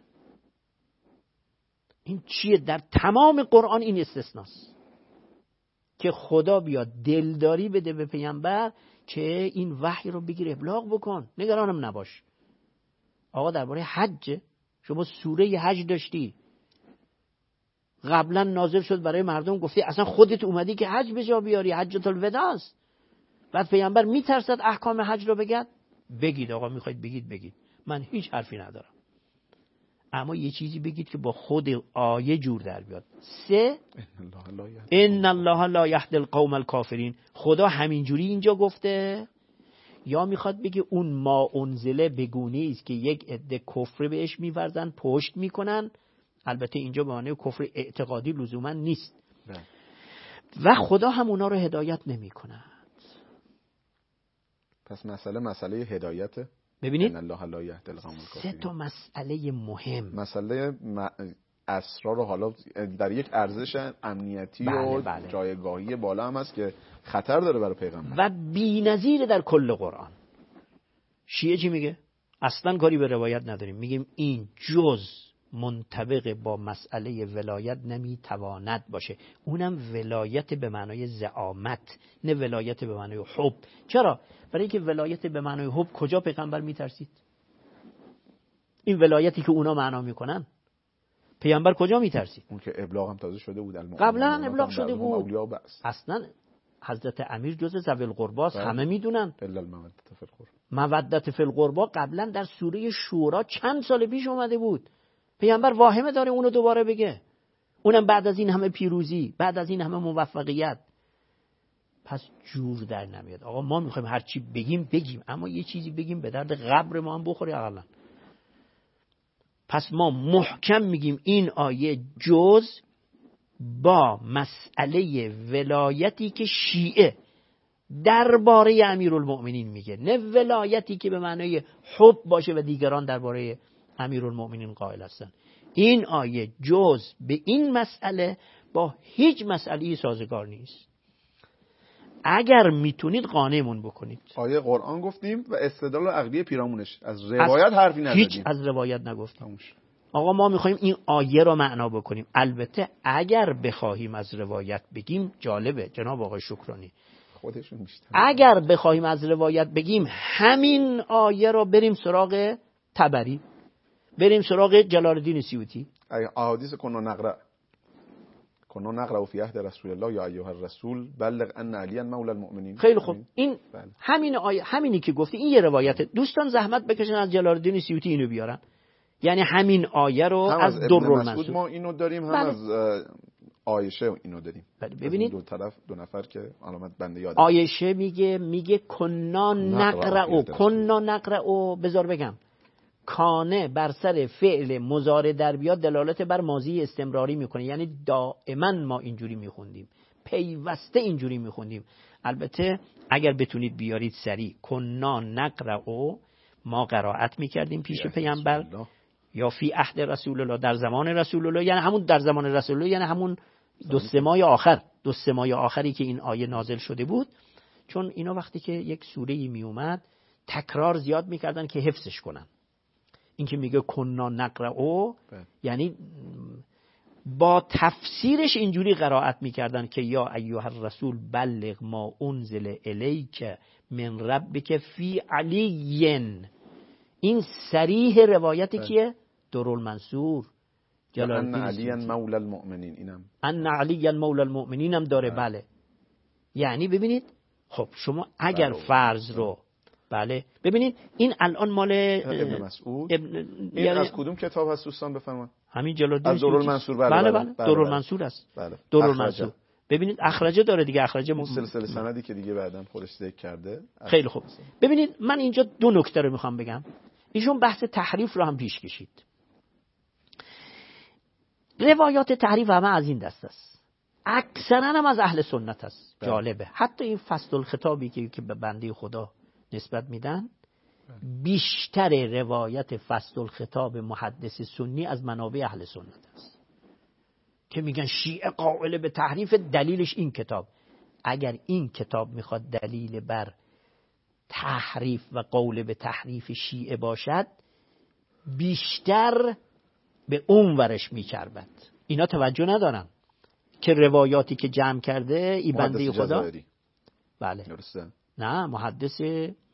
این چیه؟ در تمام قرآن این استثناست که خدا بیاد دلداری بده به پیامبر که این وحی رو بگیر ابلاغ بکن، نگرانم نباش. آقا درباره حج شما سوره حج داشتی قبلا نازل شد برای مردم، گفتی اصلا خودت اومدی که حج به جا بیاری، حجة الوداع است. بعد پیامبر میترسد احکام حج رو بگید آقا میخواید بگید من هیچ حرفی ندارم، اما یه چیزی بگید که با خود آیه جور در بیاد. 3 ان الله لا یهدی القوم الکافرین. خدا همینجوری اینجا گفته یا میخواد بگه اون ما انزله بگونه است که یک عده کفر بهش میورزن، پشت میکنن. البته اینجا به معنی کفر اعتقادی لزوما نیست و خدا هم اونا رو هدایت نمیکنه. پس مسئله هدایته. ببینید الله لا یهدی القوم الکافرین. 3 تا مسئله مهم. مسئله اسرار رو حالا در یک ارزش امنیتی و جایگاهی بالا هم هست که خطر داره برای پیغمبر و بی‌نظیر در کل قرآن. شیعه چی میگه؟ اصلا کاری به روایت نداریم. میگیم این جز منطبق با مسئله ولایت نمیتواند باشه. اونم ولایت به معنای زعامت، نه ولایت به معنای حب. چرا؟ برای اینکه ولایت به معنای حب کجا پیغمبر میترسید؟ این ولایتی که اونا معنا میکنن پیغمبر کجا میترسید؟ اون که ابلاغ هم تازه شده بود، قبلا ابلاغ شده بود. اصلا حضرت امیر جز ذوی القربا همه میدونن. مودت فی القربا قبلا در سوره شورا چند سال پیش اومده بود. پیامبر واهمه داره اونو دوباره بگه، اونم بعد از این همه پیروزی، بعد از این همه موفقیت. پس جور در نمیاد. آقا ما میخوایم هر چی بگیم، اما یه چیزی بگیم به درد قبر ما هم بخوری اقلا. پس ما محکم میگیم این آیه جز با مسئله ولایتی که شیعه درباره امیرالمؤمنین میگه، نه ولایتی که به معنای حب باشه و دیگران درباره امیرالمؤمنین قائل هستن. این آیه جز به این مسئله با هیچ مسئله‌ای سازگار نیست. اگر میتونید قانعمون بکنید. آیه قرآن گفتیم و استدلال عقلی پیرامونش، از روایت حرفی نزدیم. هیچ از روایت نگفتیم. آقا ما میخوایم این آیه رو معنا بکنیم. البته اگر بخواهیم از روایت بگیم، جالبه جناب آقای شکرانی، خودشون بیشتر اگر بخواهیم از روایت بگیم همین آیه رو بریم سراغ طبری، بریم سراغ جلال الدین سیوطی، احادیث کنا نقرأ فی عهد رسول الله یا ایها الرسول بلغ ان علی مولا المؤمنین. خیلی خوب، این همین آیه، همینی که گفتی، این یه روایت. دوستان زحمت بکشن از جلال الدین سیوطی اینو بیارن، یعنی همین آیه رو از درالمنصور ما اینو داریم، هم از عایشه اینو داریم. ببینید دو نفر که علامت بنده یادم. عایشه میگه کنا نقرأ، بذار بگم، کانه بر سر فعل مضارع در بیاد دلالت بر ماضی استمراری میکنه، یعنی دائما ما اینجوری میخوندیم، پیوسته اینجوری میخوندیم. البته اگر بتونید بیارید سریع، کنا نقرأ، ما قرائت میکردیم پیش پیامبر، یا فی عهد رسول الله، در زمان رسول الله، یعنی همون در زمان رسول الله، یعنی همون 2 ماه آخری که این آیه نازل شده بود. چون اینا وقتی که یک سوره‌ای می اومد تکرار زیاد میکردن که حفظش کنن. این که میگه کنا نقرأ، یعنی با تفسیرش اینجوری قرائت میکردن که یا ایها الرسول بلغ ما انزل الیک من ربک فی علی. این صریح روایتی کیه؟ درالمنصور جلال ان علی مولا المؤمنین، اینم ان علی مولا المؤمنین هم داره. بله، یعنی ببینید، خب شما اگر فرض رو، بله ببینید این الان مال ابن مسعود، یعنی از کدوم کتاب هست دوستان بفرمایید؟ همین جلال الدین درالمنصور. بله درالمنصور است. درالمنصور ببینید اخرجه داره دیگه، اخرجه سلسله سندی که دیگه بعداً خودش ذکر کرده. خیلی خوب، ببینید من اینجا 2 نکته رو میخوام بگم. ایشون بحث تحریف رو هم پیش کشید. روایات تحریف همه از این دست است، اکثرا هم از اهل سنت است. جالبه، حتی این فصل الخطابی که به بنده خدا نسبت میدن، بیشتر روایت فصل الخطاب محدث سنی از منابع اهل سنت است که میگن شیعه قائل به تحریف، دلیلش این کتاب. اگر این کتاب میخواد دلیل بر تحریف و قول به تحریف شیعه باشد، بیشتر به اون ورش میچربد. اینا توجه ندارن که روایاتی که جمع کرده ای بنده خدا جزایری. بله درسته. نه، محدث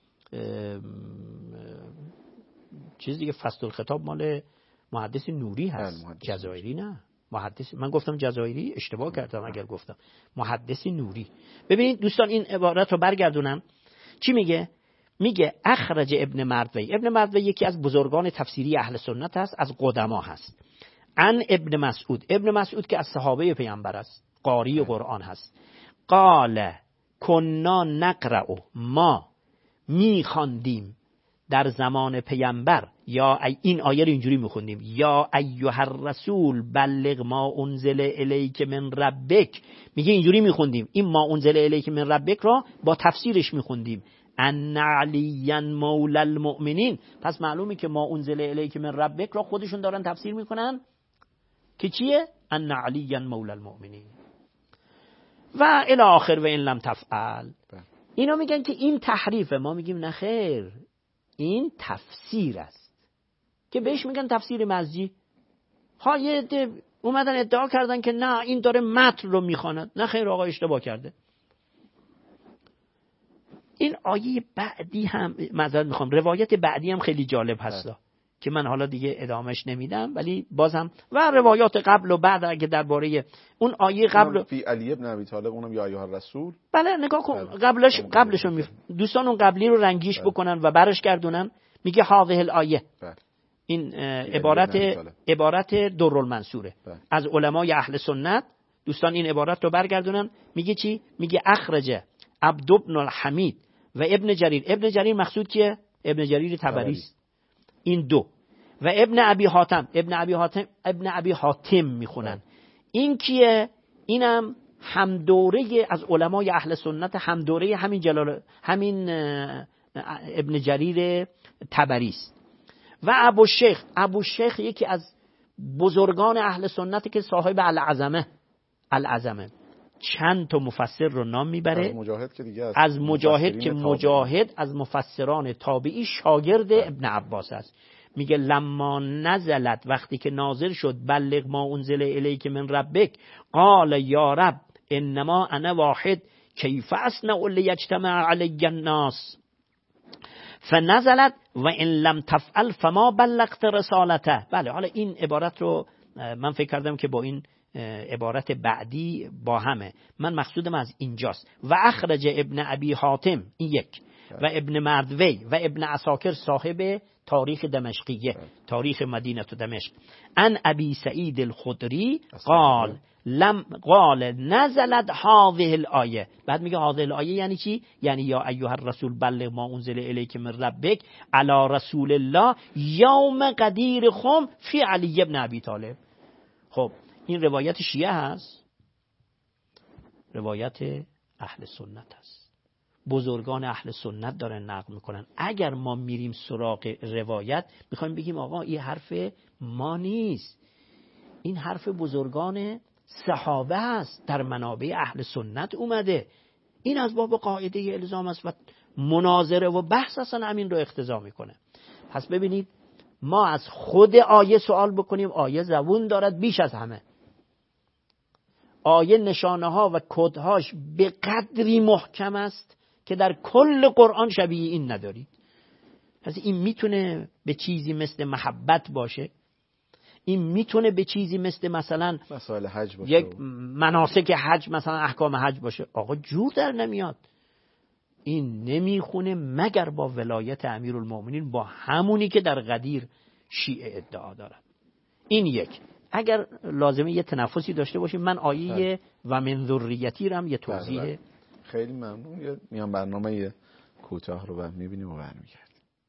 چیز دیگه، فصل الخطاب مال محدث نوری هست، جزایری نه. محدث، من گفتم جزایری، اشتباه کردم اگر گفتم محدث نوری. ببینید دوستان این عبارت رو برگردونم، چی میگه؟ میگه اخرج ابن مردوی. ابن مردوی یکی از بزرگان تفسیری اهل سنت هست، از قدما هست. عن ابن مسعود، ابن مسعود که از صحابه پیامبر است، قاری قرآن هست. قال کنا نقرأ، ما میخواندیم در زمان پیامبر، یا این آیه رو اینجوری میخوندیم، یا ایها الرسول بلغ ما انزل الیک من ربک. میگه اینجوری میخوندیم، این ما انزل الیک من ربک را با تفسیرش میخوندیم، ان علی مولا المؤمنین. پس معلومه که ما انزل الیک من ربک را خودشون دارن تفسیر میکنن که چیه؟ ان علی مولا المؤمنین و الی آخر و این لم تفعل. اینا میگن که این تحریفه، ما میگیم نه خیر، این تفسیر است که بهش میگن تفسیر مزجی. ها یه عده اومدن ادعا کردن که نه این داره متن رو میخواند. نه خیر آقا، اشتباه کرده. این آیه بعدی هم، معذرت میخوام، روایت بعدی هم خیلی جالب هست که من حالا دیگه ادامش نمیدم، ولی بازم و روایات قبل و بعد اگه درباره اون آیه قبل فی علی ابن ابی طالب، اونم یا ایها الرسول. بله نگاه کن، قبلشو دوستان اون قبلی رو رنگیش بکنن و برش گردونن. میگه هذه الآیه، این عبارت درالمنصوره از علمای اهل سنت. دوستان این عبارت رو برگردونن. میگه چی؟ میگه اخرج عبد بن الحمید و ابن جریر. ابن جریر مقصود کیه؟ ابن جریر طبری است. این دو. و ابن ابی حاتم، ابن ابی حاتم میخونن. این کیه؟ اینم هم دوره از علمای اهل سنت، هم دوره همین ابن جریر طبری است. و ابو شیخ یکی از بزرگان اهل سنت که صاحب العظمه چند تا مفسر رو نام میبره. از مجاهد که مجاهد از مفسران تابعی شاگرد ابن عباس است. میگه لما نزلت، وقتی که نازل شد بلغ ما انزل الیک من ربک قال یا رب انما انا واحد کیف اصنع لیجتمع علی الناس فنزلت و ان لم تفعل فما بلغت رسالته. بله، حالا این عبارت رو من فکر کردم که با این عبارت بعدی با همه، من مقصودم از اینجاست. و اخرج ابن ابی حاتم، این یک، و ابن مردوی و ابن عساکر صاحب تاریخ دمشقیه، تاریخ مدینه دمشق، ان ابی سعید الخدری قال نزلت هذه الآیه. بعد میگه هذه الآیه یعنی چی؟ یعنی یا ایها الرسول بلغ ما انزل الیک من ربک علی رسول الله یوم قدیر خم فی علی ابن ابی طالب. خب این روایت شیعه هست، روایت اهل سنت هست، بزرگان اهل سنت دارن نقل میکنن. اگر ما میریم سراغ روایت میخوایم بگیم آقا این حرف ما نیست، این حرف بزرگان صحابه است، در منابع اهل سنت اومده، این از باب قاعده الزام است و مناظره و بحث اصلا همین رو اقتضا میکنه. پس ببینید ما از خود آیه سوال بکنیم، آیه زبون دارد بیش از همه، آیه نشانه ها و کدهاش به قدری محکم است که در کل قرآن شبیه این ندارید. پس این میتونه به چیزی مثل محبت باشه، این میتونه به چیزی مثلا مسائل حج باشه، یک مناسک حج، مثلا احکام حج باشه. آقا جور در نمیاد، این نمیخونه مگر با ولایت امیرالمومنین، با همونی که در غدیر شیعه ادعا دارن. این یک. اگر لازمه یه تنفسی داشته باشیم، من آیه و من ذریتی رو هم یه توضیح. خیلی ممنون. میام برنامه کوتاه رو بعد میبینیم و برمیگردیم.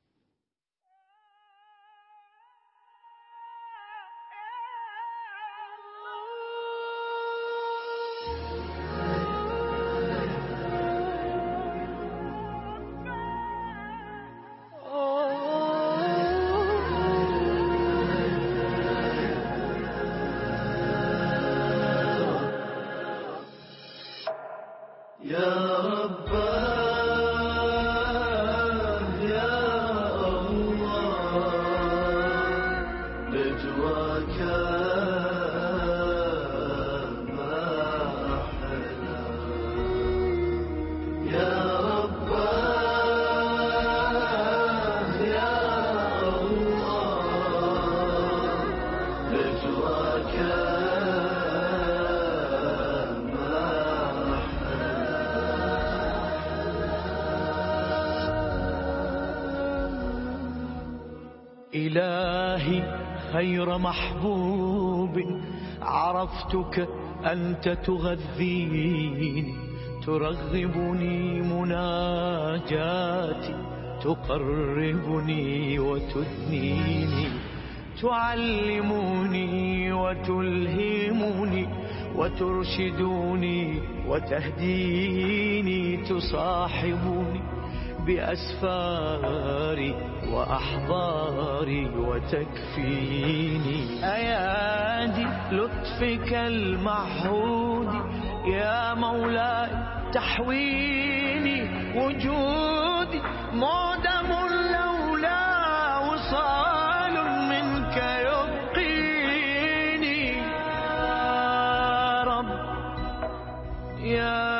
إلهي خير محبوب عرفتك أنت تغذيني، ترغبني مناجاتي، تقربني وتدنيني، تعلمني وتلهمني وترشدني وتهديني، تصاحبني بأسفاري وأحضاري وتكفيني. أيادي لطفك المعهود يا مولاي تحويني، وجودي معدم لولا وصال منك يبقيني. يا رب يا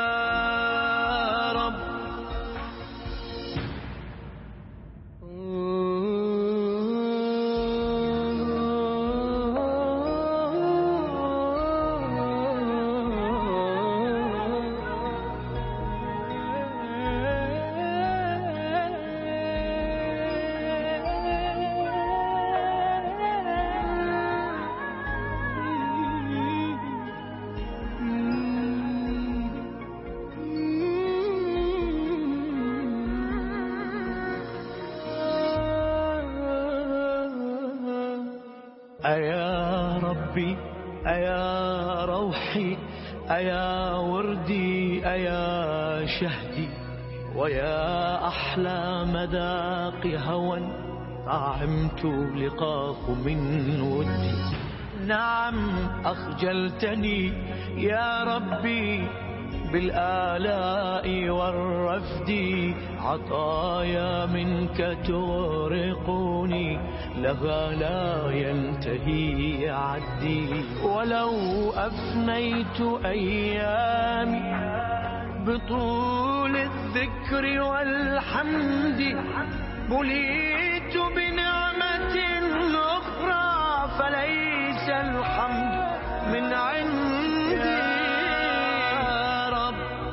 أيا ربي أيا روحي أيا وردي أيا شهدي، ويا أحلى مذاق هوى طعمت لقاه من ودي. نعم أخجلتني يا ربي بالآلاء والرفد عطايا منك تغرقني لها لا ينتهي عدي ولو أفنيت أيامي بطول الذكر والحمد بليت بنعمة أخرى فليس الحمد من عندي يا رب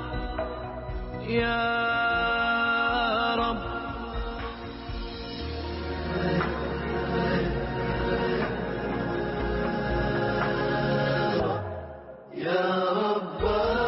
يا رب يا رب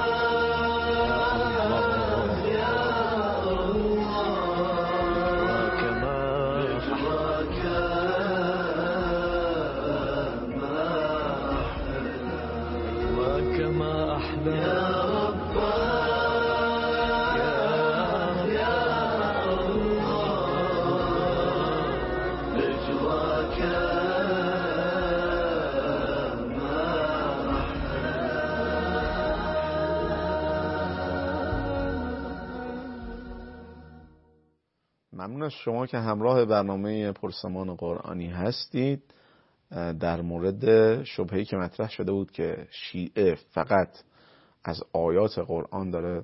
ممنون از شما که همراه برنامه پرسمان قرآنی هستید. در مورد شبهه‌ای که مطرح شده بود که شیعه فقط از آیات قرآن داره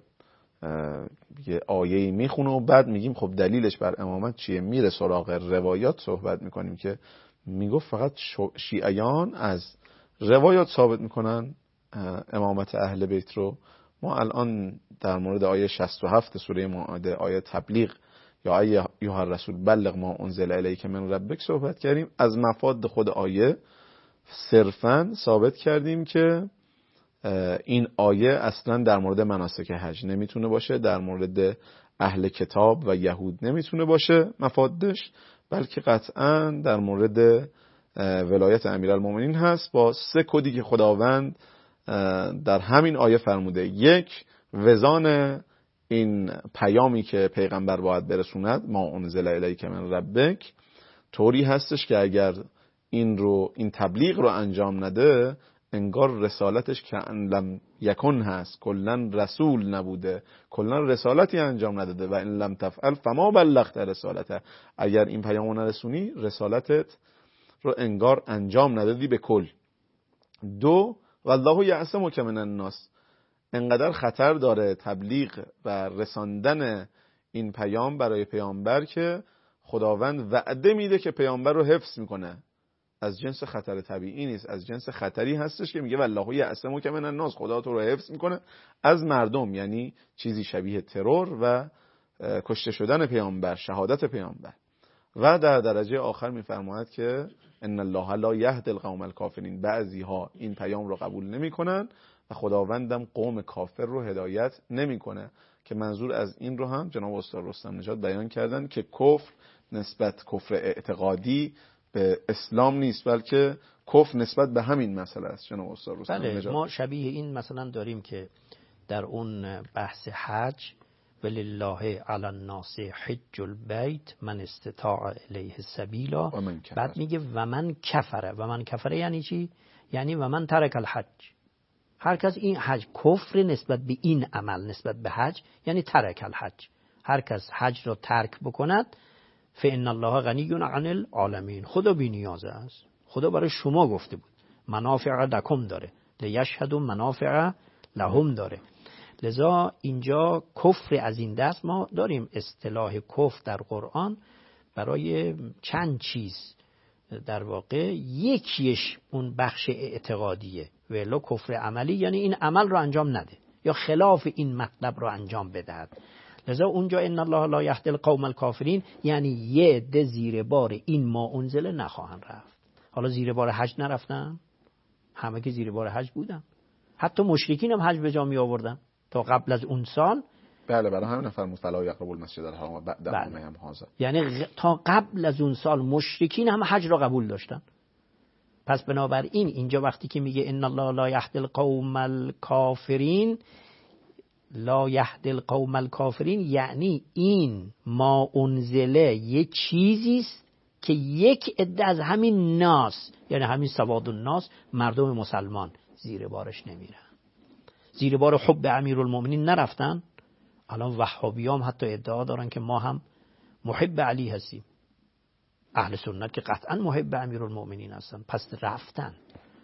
یه آیه‌ای میخونه و بعد میگیم خب دلیلش بر امامت چیه، میره سراغ روایات صحبت میکنیم که میگفت فقط شیعیان از روایات ثابت میکنن امامت اهل بیت رو. ما الان در مورد آیه 67 سوره مائده، آیه تبلیغ یا ایها الرسول بلغ ما انزل الیک من ربک صحبت کردیم. از مفاد خود آیه صرفاً ثابت کردیم که این آیه اصلاً در مورد مناسک حج نمیتونه باشه، در مورد اهل کتاب و یهود نمیتونه باشه مفادش، بلکه قطعاً در مورد ولایت امیرالمومنین هست با 3 کدی که خداوند در همین آیه فرموده. 1 وزان این پیامی که پیغمبر باید برسوند، ما انزل الیک من ربک، طوری هستش که اگر این تبلیغ رو انجام نده انگار رسالتش که ان لم یکن هست، کلن رسول نبوده، کلن رسالتی انجام نداده و ان لم تفعل فما بلغت رسالته، اگر این پیامو نرسونی رسالتت رو انگار انجام ندادی به کل. 2 والله یعصمک من الناس، انقدر خطر داره تبلیغ و رساندن این پیام برای پیامبر که خداوند وعده میده که پیامبر رو حفظ میکنه. از جنس خطر طبیعی نیست، از جنس خطری هستش که میگه والله یعصمک من الناس، خدا تو رو حفظ میکنه از مردم، یعنی چیزی شبیه ترور و کشته شدن پیامبر، شهادت پیامبر. و در درجه آخر میفرماید که ان الله لا یهدی القوم الکافرین، بعضی ها این پیام رو قبول نمیکنن و خداوندم قوم کافر رو هدایت نمیکنه، که منظور از این رو هم جناب استاد رستم نژاد بیان کردن که کفر نسبت کفر اعتقادی به اسلام نیست، بلکه کفر نسبت به همین مسئله است. جناب استاد رستم نژاد ما شبیه این مثلا داریم که در اون بحث حج ولله علی الناس حج البیت من استطاع الیه سبیلا، بعد میگه و من کفره یعنی چی؟ یعنی و من ترک الحج، هر کس این حج کفر نسبت به این عمل نسبت به حج یعنی ترک الحج، هر کس حج را ترک بکند فإن الله غنی عن العالمین، خدا بی نیاز است، خدا برای شما گفته بود منافع لکم داره، لیشهدوا منافع لهم داره. لذا اینجا کفر از این دست ما داریم. اصطلاح کفر در قرآن برای چند چیز در واقع یکیش اون بخش اعتقادیه، ولی کفر عملی یعنی این عمل رو انجام نده یا خلاف این مطلب رو انجام بدهد. لذا اونجا ان الله لا یهدی القوم الکافرین یعنی یه ده زیر بار این ما انزل نخواهند رفت. حالا زیر بار حج نرفتن؟ همه که زیر بار حج بودن، حتی مشرکین هم حج به جا می آوردن تا قبل از اون سال. بله برای همین فرمود فلا یقربوا المسجد الحرام بعد عامهم هذا، یعنی تا قبل از اون سال مشرکین هم حج را قبول داشتن. پس بنابراین اینجا وقتی که میگه ان الله لا یهدی القوم الکافرین، لا یهدی القوم الکافرین یعنی این ما انزله یه چیزی است که یک عده از همین ناس، یعنی همین سواد الناس، مردم مسلمان زیر بارش نمیرن. زیر بار حب امیرالمومنین نرفتن؟ الان وهابیام حتی ادعا دارن که ما هم محب علی هستیم. اهل سنت که قطعا محب امیرالمومنین هستن، پس رفتن.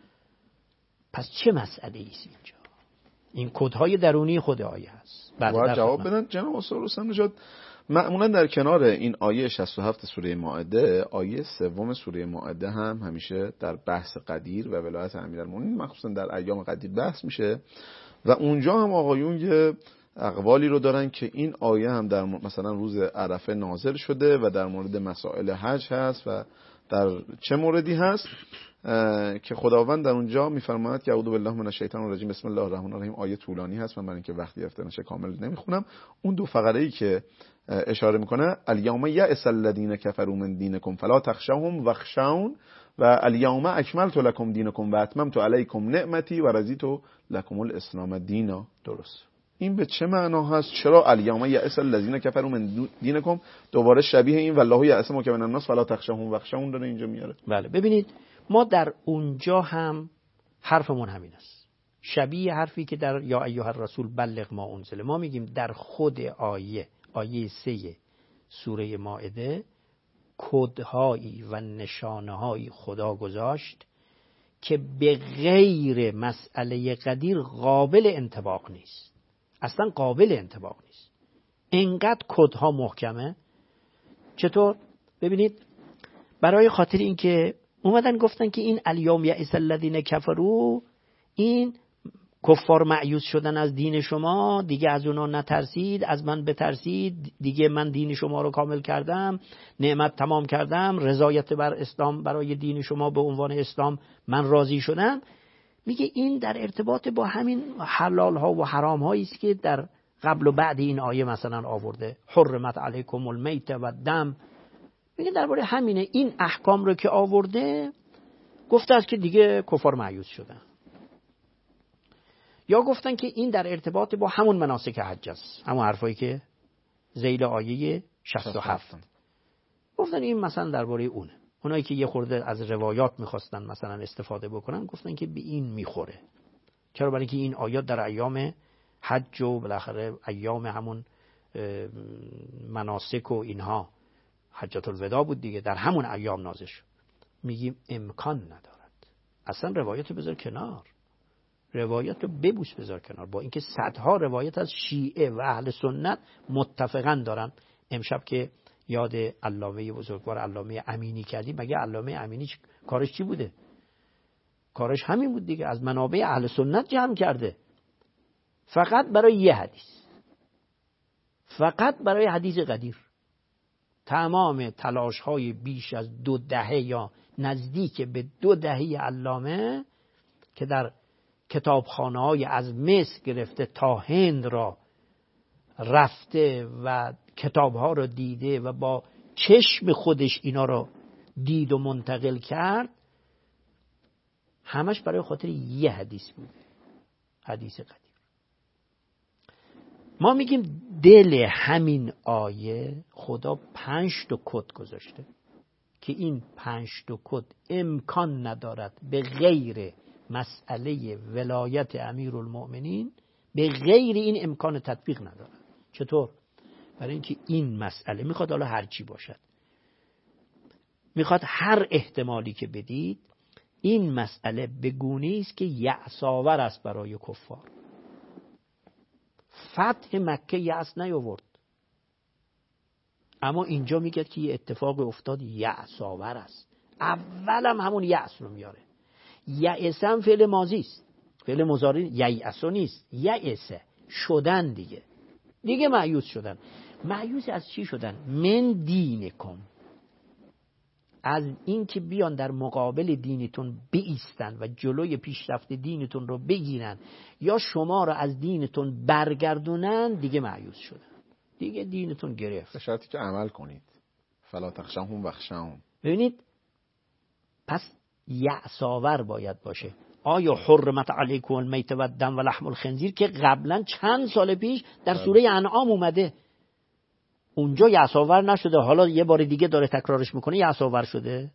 پس چه مسئله ایست اینجا؟ این کدهای درونی خود آیه هست. باید جواب بدن جناب استاد رستم نژاد. معمولا در کنار این آیه 67 سوره مائده، آیه 3 سوره مائده هم همیشه در بحث قدیر و ولایت امیرالمومنین مخصوصا در ایام قدیر بحث میشه و اونجا هم آقایون یه اقوالی رو دارن که این آیه هم در مثلا روز عرفه نازل شده و در مورد مسائل حج هست و در چه موردی هست که خداوند در اونجا میفرماید که اعوذ بالله من الشیطان الرجیم بسم الله الرحمن الرحیم. آیه طولانی هست، من برای اینکه وقتی گرفته نشه کامل نمیخونم. اون دو فقره‌ای که اشاره میکنه الیوم یأس الذین کفروا من دینکم فلا تخشوهم واخشون و الیوم اکملت لکم دینکم و اتممت علیکم نعمتی و رضیت لکم الاسلام دینا. درست. این به چه معنا هست؟ چرا الیوم یأس الذین کفروا من دینکم دوباره شبیه این والله یأسمک من الناس فلا تخشوهم واخشون داره اینجا میاره؟ بله ببینید ما در اونجا هم حرفمون همین است، شبیه حرفی که در یا ایها الرسول بلغ ما انزل. ما میگیم در خود آیه 3 سوره مائده کدهایی و نشانه‌هایی خدا گذاشت که به غیر مسئله قدیر قابل انطباق نیست، اصلا قابل انطباق نیست. اینقدر کدها محکمه. چطور؟ ببینید برای خاطر اینکه اومدن گفتن که این الیوم یئس الذین کفروا، این کفار مایوس شدن از دین شما، دیگه از اونا نترسید، از من بترسید، دیگه من دین شما رو کامل کردم، نعمت تمام کردم، رضایت بر اسلام برای دین شما به عنوان اسلام من راضی شدم. میگه این در ارتباط با همین حلال ها و حرام هایی است که در قبل و بعد این آیه مثلا آورده، حرمت علیکم المیت و دم. میگه درباره همینه، این احکام رو که آورده گفته است که دیگه کفار مایوس شدن. یا گفتن که این در ارتباط با همون مناسک حج است، همون حرفایی که ذیل آیه 67 گفتن این مثلا درباره اونه. اونایی که یه خورده از روایات میخواستن مثلا استفاده بکنن گفتن که به این میخوره. چرا؟ برای اینکه این آیات در ایام حج و بالاخره ایام همون مناسک و اینها، حجۃ الوداع بود دیگه، در همون ایام نازل شد. میگیم امکان ندارد. اصلا روایت بذار کنار، روایت رو ببوس بذار کنار، با اینکه صدها روایت از شیعه و اهل سنت متفقاً دارن. امشب که یاد علامه بزرگوار علامه امینی کردیم، مگه علامه امینی کارش چی بوده؟ کارش همین بود دیگه، از منابع اهل سنت جمع کرده فقط برای یه حدیث، فقط برای حدیث قدیر. تمام تلاش های بیش از 2 دهه یا نزدیک به 2 دهه علامه که در کتابخانه های از مصر گرفته تا هند را رفته و کتاب ها را دیده و با چشم خودش اینا را دید و منتقل کرد، همش برای خاطر یه حدیث بود، حدیث قدیر. ما میگیم دل همین آیه خدا 5 کد گذاشته که این 5 کد امکان ندارد به غیر مسئله ولایت امیرالمؤمنین، به غیر این امکان تطبیق ندارد. چطور؟ برای اینکه این مسئله میخواد حالا هر چی باشد، میخواد هر احتمالی که بدید، این مسئله به گونه‌ای است که یأس‌آور است برای کفار. فتح مکه یأس نیاورد، اما اینجا میگه که یه اتفاق افتاد یأس‌آور است. اولم همون یأس رو میاره. یأس هم فعل ماضی است، فعل مضارع یأس نیست، یأس شدن دیگه مایوس شدن. مایوس از چی شدن؟ من دینکم، از این که بیان در مقابل دینتون بایستن و جلوی پیشرفت دینتون رو بگیرن یا شما رو از دینتون برگردونن، دیگه مایوس شدن، دیگه دینتون گرفت. به شرطی که عمل کنید. فلا تخشوهم واخشون. ببینید پس یأس‌آور باید باشه. آیا حرمت علیکم المیت و الدم و لحم الخنزیر که قبلا چند سال پیش در سوره انعام اومده، اونجا یأس‌آور نشده، حالا یه بار دیگه داره تکرارش میکنه، یأس‌آور شده.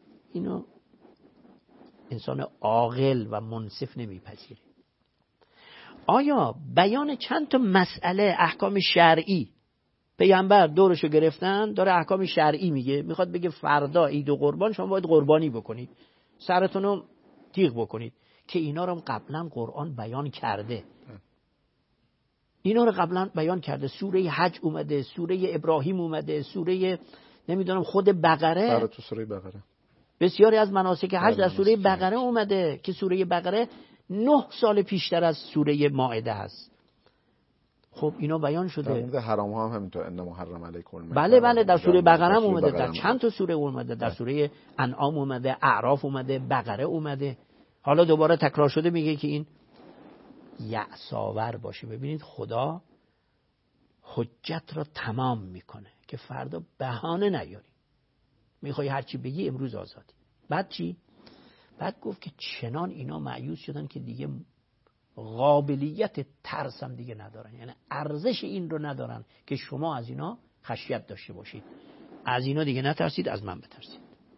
اینو انسان عاقل و منصف نمیپذیره. آیا بیان چند تا مسئله احکام شرعی پیامبر دورشو گرفتن، داره احکام شرعی میگه، میخواد بگه فردا عید و قربان شما باید قربانی بکنید، سرتون رو تیغ بکنید، که اینا رو قبلا قرآن بیان کرده. اینا رو قبلا بیان کرده. سوره حج اومده، سوره ابراهیم اومده، سوره نمیدونم خود بقره، تو سوره بقره بسیاری از مناسک حج در سوره بقره اومده که سوره بقره 9 سال پیشتر از سوره مائده هست. خب اینا بیان شده. در مورد حرام ها هم همینطور، ان محرم علیکم. بله در سوره بقره هم اومده، در چند تا سوره اومده، در سوره انعام اومده، اعراف اومده، بقره اومده. حالا دوباره تکرار شده میگه که این یأس‌آور باشه. ببینید خدا حجت را تمام میکنه که فردا بهانه نیاری، میخوای هرچی بگی امروز آزادی. بعد چی؟ بعد گفت که چنان اینا مایوس شدن که دیگه قابلیت ترس هم دیگه ندارن، یعنی ارزش این رو ندارن که شما از اینا خشیت داشته باشید. از اینا دیگه نترسید، از من بترسید.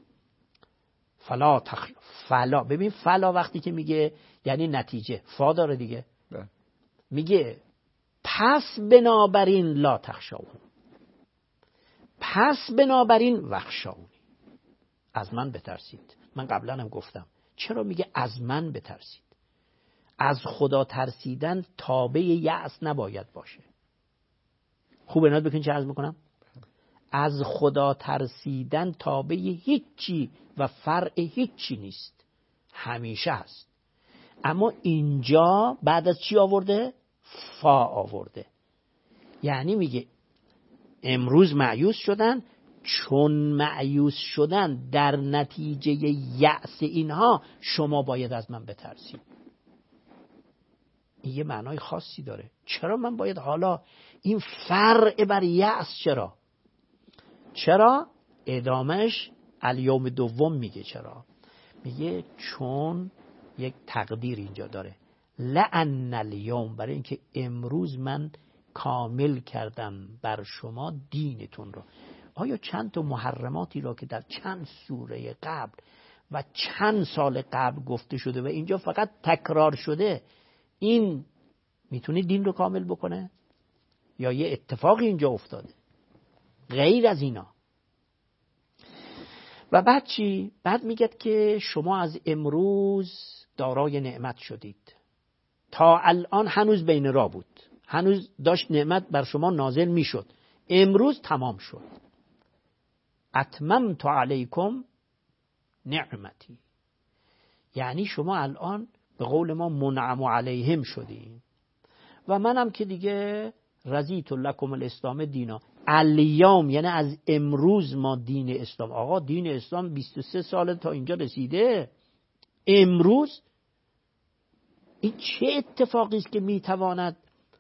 فلا ببین فلا وقتی که میگه یعنی نتیجه، فا داره دیگه. میگه پس بنابراین لا تخشون، پس بنابراین وخشون، از من بترسید. من قبلا هم گفتم چرا میگه از من بترسید. از خدا ترسیدن تابع یأس نباید باشه. خوب ناد بکن چه عرض میکنم. از خدا ترسیدن تابع هیچی و فرع هیچی نیست، همیشه هست. اما اینجا بعد از چی آورده؟ فا آورده. یعنی میگه امروز مایوس شدن، چون مایوس شدن در نتیجه یأس اینها شما باید از من بترسید. این یه معنای خاصی داره. چرا من باید حالا این فرع بر یأس چرا؟ ادامهش الیوم دوم میگه چرا؟ میگه چون یک تقدیر اینجا داره، لأن الیوم، برای اینکه امروز من کامل کردم بر شما دینتون رو. آیا چند تا محرماتی را که در چند سوره قبل و چند سال قبل گفته شده و اینجا فقط تکرار شده، این میتونه دین رو کامل بکنه؟ یا یه اتفاقی اینجا افتاده غیر از اینا؟ و بعد چی؟ بعد میگه که شما از امروز دارای نعمت شدید. تا الان هنوز بین راه بود، هنوز داشت نعمت بر شما نازل میشد، امروز تمام شد. اتممت علیکم نعمتی، یعنی شما الان به قول ما منعم علیهم شدین و منم که دیگه رضیت لکم الاسلام دینا. الیوم یعنی از امروز ما دین اسلام. آقا دین اسلام 23 سال تا اینجا رسیده، امروز این چه اتفاقی است که میتواند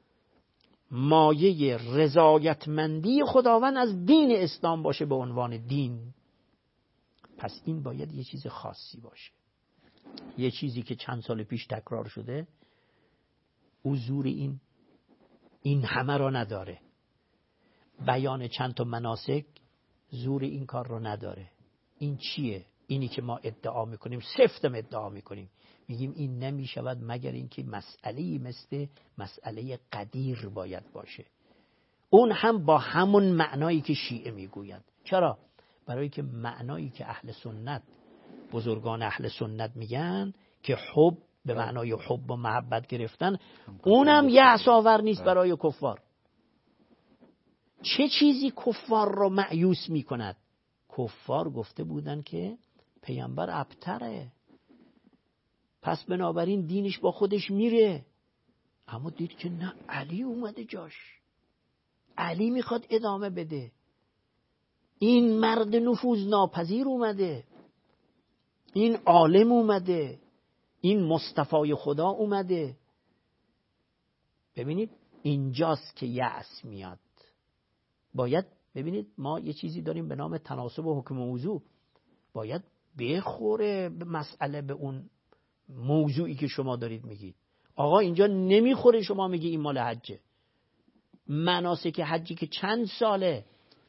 مایه رضایتمندی خداوند از دین اسلام باشه به عنوان دین؟ پس این باید یه چیز خاصی باشه، یه چیزی که چند سال پیش تکرار شده. حضور این همه را نداره. بیان چند تا مناسک زور این کار رو نداره. این چیه؟ اینی که ما ادعا میکنیم، سفتم ادعا میکنیم، میگیم این نمیشود مگر اینکه مسئله‌ای مثل مسئله قدیر باید باشه، اون هم با همون معنایی که شیعه میگویند. چرا؟ برای که معنایی که اهل سنت، بزرگان اهل سنت میگن که حب به معنای حب و محبت گرفتن، اونم یأس آور نیست برای کفار. چه چیزی کفار رو مایوس میکند؟ کفار گفته بودن که پیامبر ابتره، پس بنابراین دینش با خودش میره. اما دید که نه، علی اومده جاش، علی میخواد ادامه بده، این مرد نفوذ ناپذیر اومده، این عالم اومده، این مصطفی خدا اومده. ببینید اینجاست که یأس میاد. باید ببینید ما یه چیزی داریم به نام تناسب و حکم موضوع، باید بخوره به مسئله، به اون موضوعی که شما دارید میگید. آقا اینجا نمیخوره، شما میگی این مال حجه، مناسک حجی که چند ساله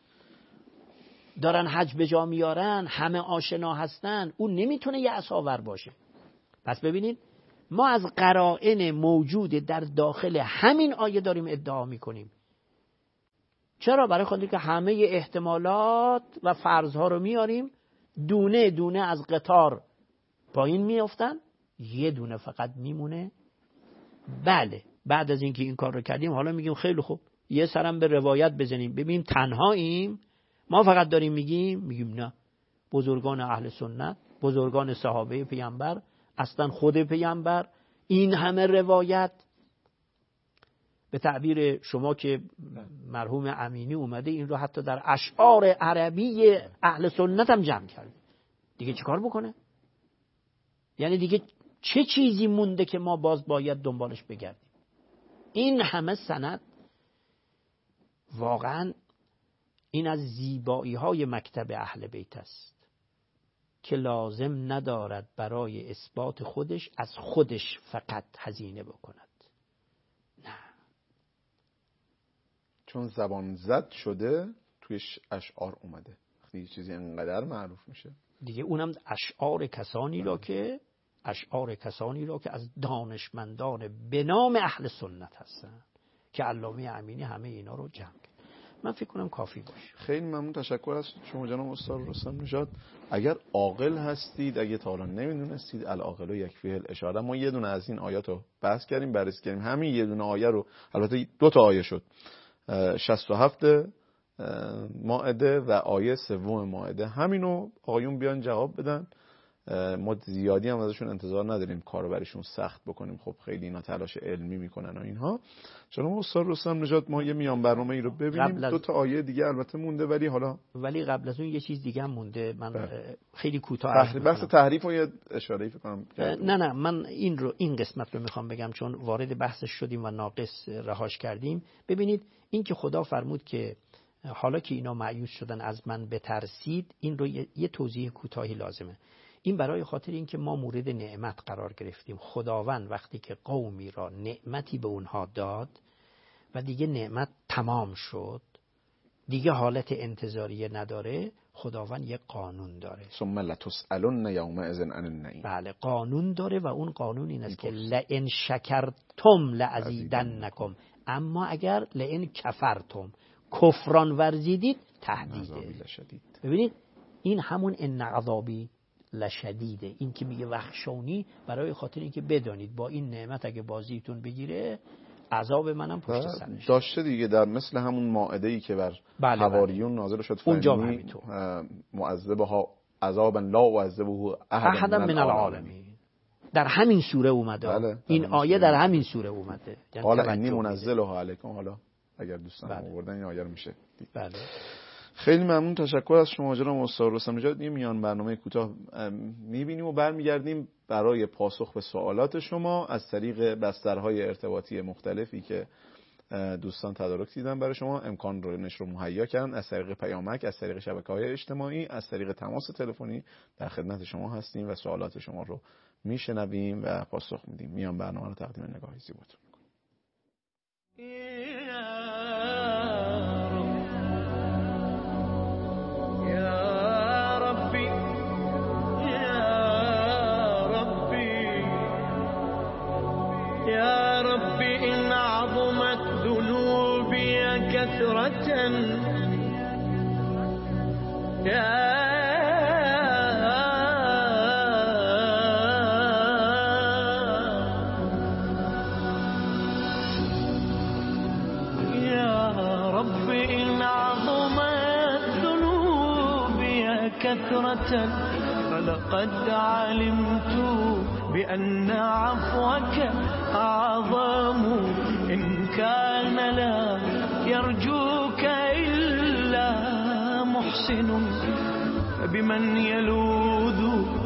دارن حج به جا میارن، همه آشنا هستن، اون نمیتونه یأس آور باشه. پس ببینید ما از قرائن موجود در داخل همین آیه داریم ادعا میکنیم. چرا؟ برای خاطر که همه احتمالات و فرضها رو میاریم، دونه دونه از قطار پایین میافتن، یه دونه فقط میمونه. بله، بعد از اینکه این کار رو کردیم حالا میگیم خیلی خوب، یه سرم به روایت بزنیم ببینیم تنهاییم، ما فقط داریم میگیم نه، بزرگان اهل سنت، بزرگان صحابه پیامبر، اصلا خود پیامبر، این همه روایت. به تعبیر شما که مرحوم امینی اومده این رو حتی در اشعار عربی اهل سنت هم جمع کرده. دیگه چیکار بکنه؟ یعنی دیگه چه چیزی مونده که ما باز باید دنبالش بگردیم؟ این همه سند. واقعا این از زیبایی های مکتب اهل بیت است که لازم ندارد برای اثبات خودش از خودش فقط هزینه بکند. نه، چون زبان زد شده تویش اشعار اومده. وقتی یه چیزی انقدر معروف میشه دیگه اونم اشعار کسانی را که از دانشمندان به نام اهل سنت هستن که علامه امینی همه اینا رو جمع کرد. من فکر کنم کافی باشه. خیلی ممنون، تشکر از شما جناب استاد رستم نژاد. اگر عاقل هستید، اگه تا حالا نمیدونستید، العاقل یکفیه الاشاره، ما یه دونه از این آیات رو بحث کردیم، بررسی کردیم. همین یه دونه آیه رو، البته 2 تا آیه شد، 67 مائده و آیه 3 مائده، همینو آقایون بیان جواب بدن. ما زیادی هم ازشون انتظار نداریم کارو براشون سخت بکنیم، خب خیلی اینا تلاش علمی میکنن و اینها. جناب استاد رستم نژاد، ما یه میان برنامه ای رو ببینیم. 2 تا آیه دیگه البته مونده، ولی قبل از اون یه چیز دیگه هم مونده. من خیلی کوتاه بحث تحریف رو یه اشاره‌ای فکر کنم. نه من این قسمت رو میخوام بگم چون وارد بحثش شدیم و ناقص رهاش کردیم. ببینید این که خدا فرمود که حالا که اینا مایوس شدن از من بترسید، این رو یه توضیح کوتاهی لازمه. این برای خاطر این که ما مورد نعمت قرار گرفتیم. خداوند وقتی که قومی را نعمتی به اونها داد و دیگه نعمت تمام شد، دیگه حالت انتظاریه نداره، خداوند یک قانون داره. ثم لتسألن یومئذ عن النعیم. بله، قانون داره و اون قانون این است که لئن شکرتم لازیدنکم، اما اگر لئن کفرتم، کفران ورزیدید، تهدیده. ببینید این همون ان عذابی لشدیده، این که میگه وخشونی، برای خاطر این که بدانید با این نعمت اگه بازیتون بگیره عذاب منم پشت سرش داشته دیگه. در مثل همون مائده‌ای که بر حواریون نازل شد، فنی معذبها عذابا لا اعذبه احدا من العالمین، در همین سوره اومده. بله، این آیه در همین سوره اومده. حالا انی منزلها علیکم، حالا اگر دوستان آوردن این آیه رو میشه دید. بله. خیلی ممنون، تشکر از شما جناب استاد رستم نژاد. این میان برنامه کوتاه میبینیم و برمیگردیم برای پاسخ به سوالات شما از طریق بسترهای ارتباطی مختلفی که دوستان تدارک دیدن برای شما، امکان رو مهیا کردن، از طریق پیامک، از طریق شبکه‌های اجتماعی، از طریق تماس تلفنی در خدمت شما هستیم و سوالات شما رو میشنویم و پاسخ میدیم. میان برنامه رو تقدیم نگاهی زیباتون میکنم. يا ربي إن عظمت ذنوبي كثرة يا ربي إن عظمت ذنوبي كثرة فلقد علمت بأن عفوك أعظم إن كان لا يرجوك إلا محسن بمن يلوذ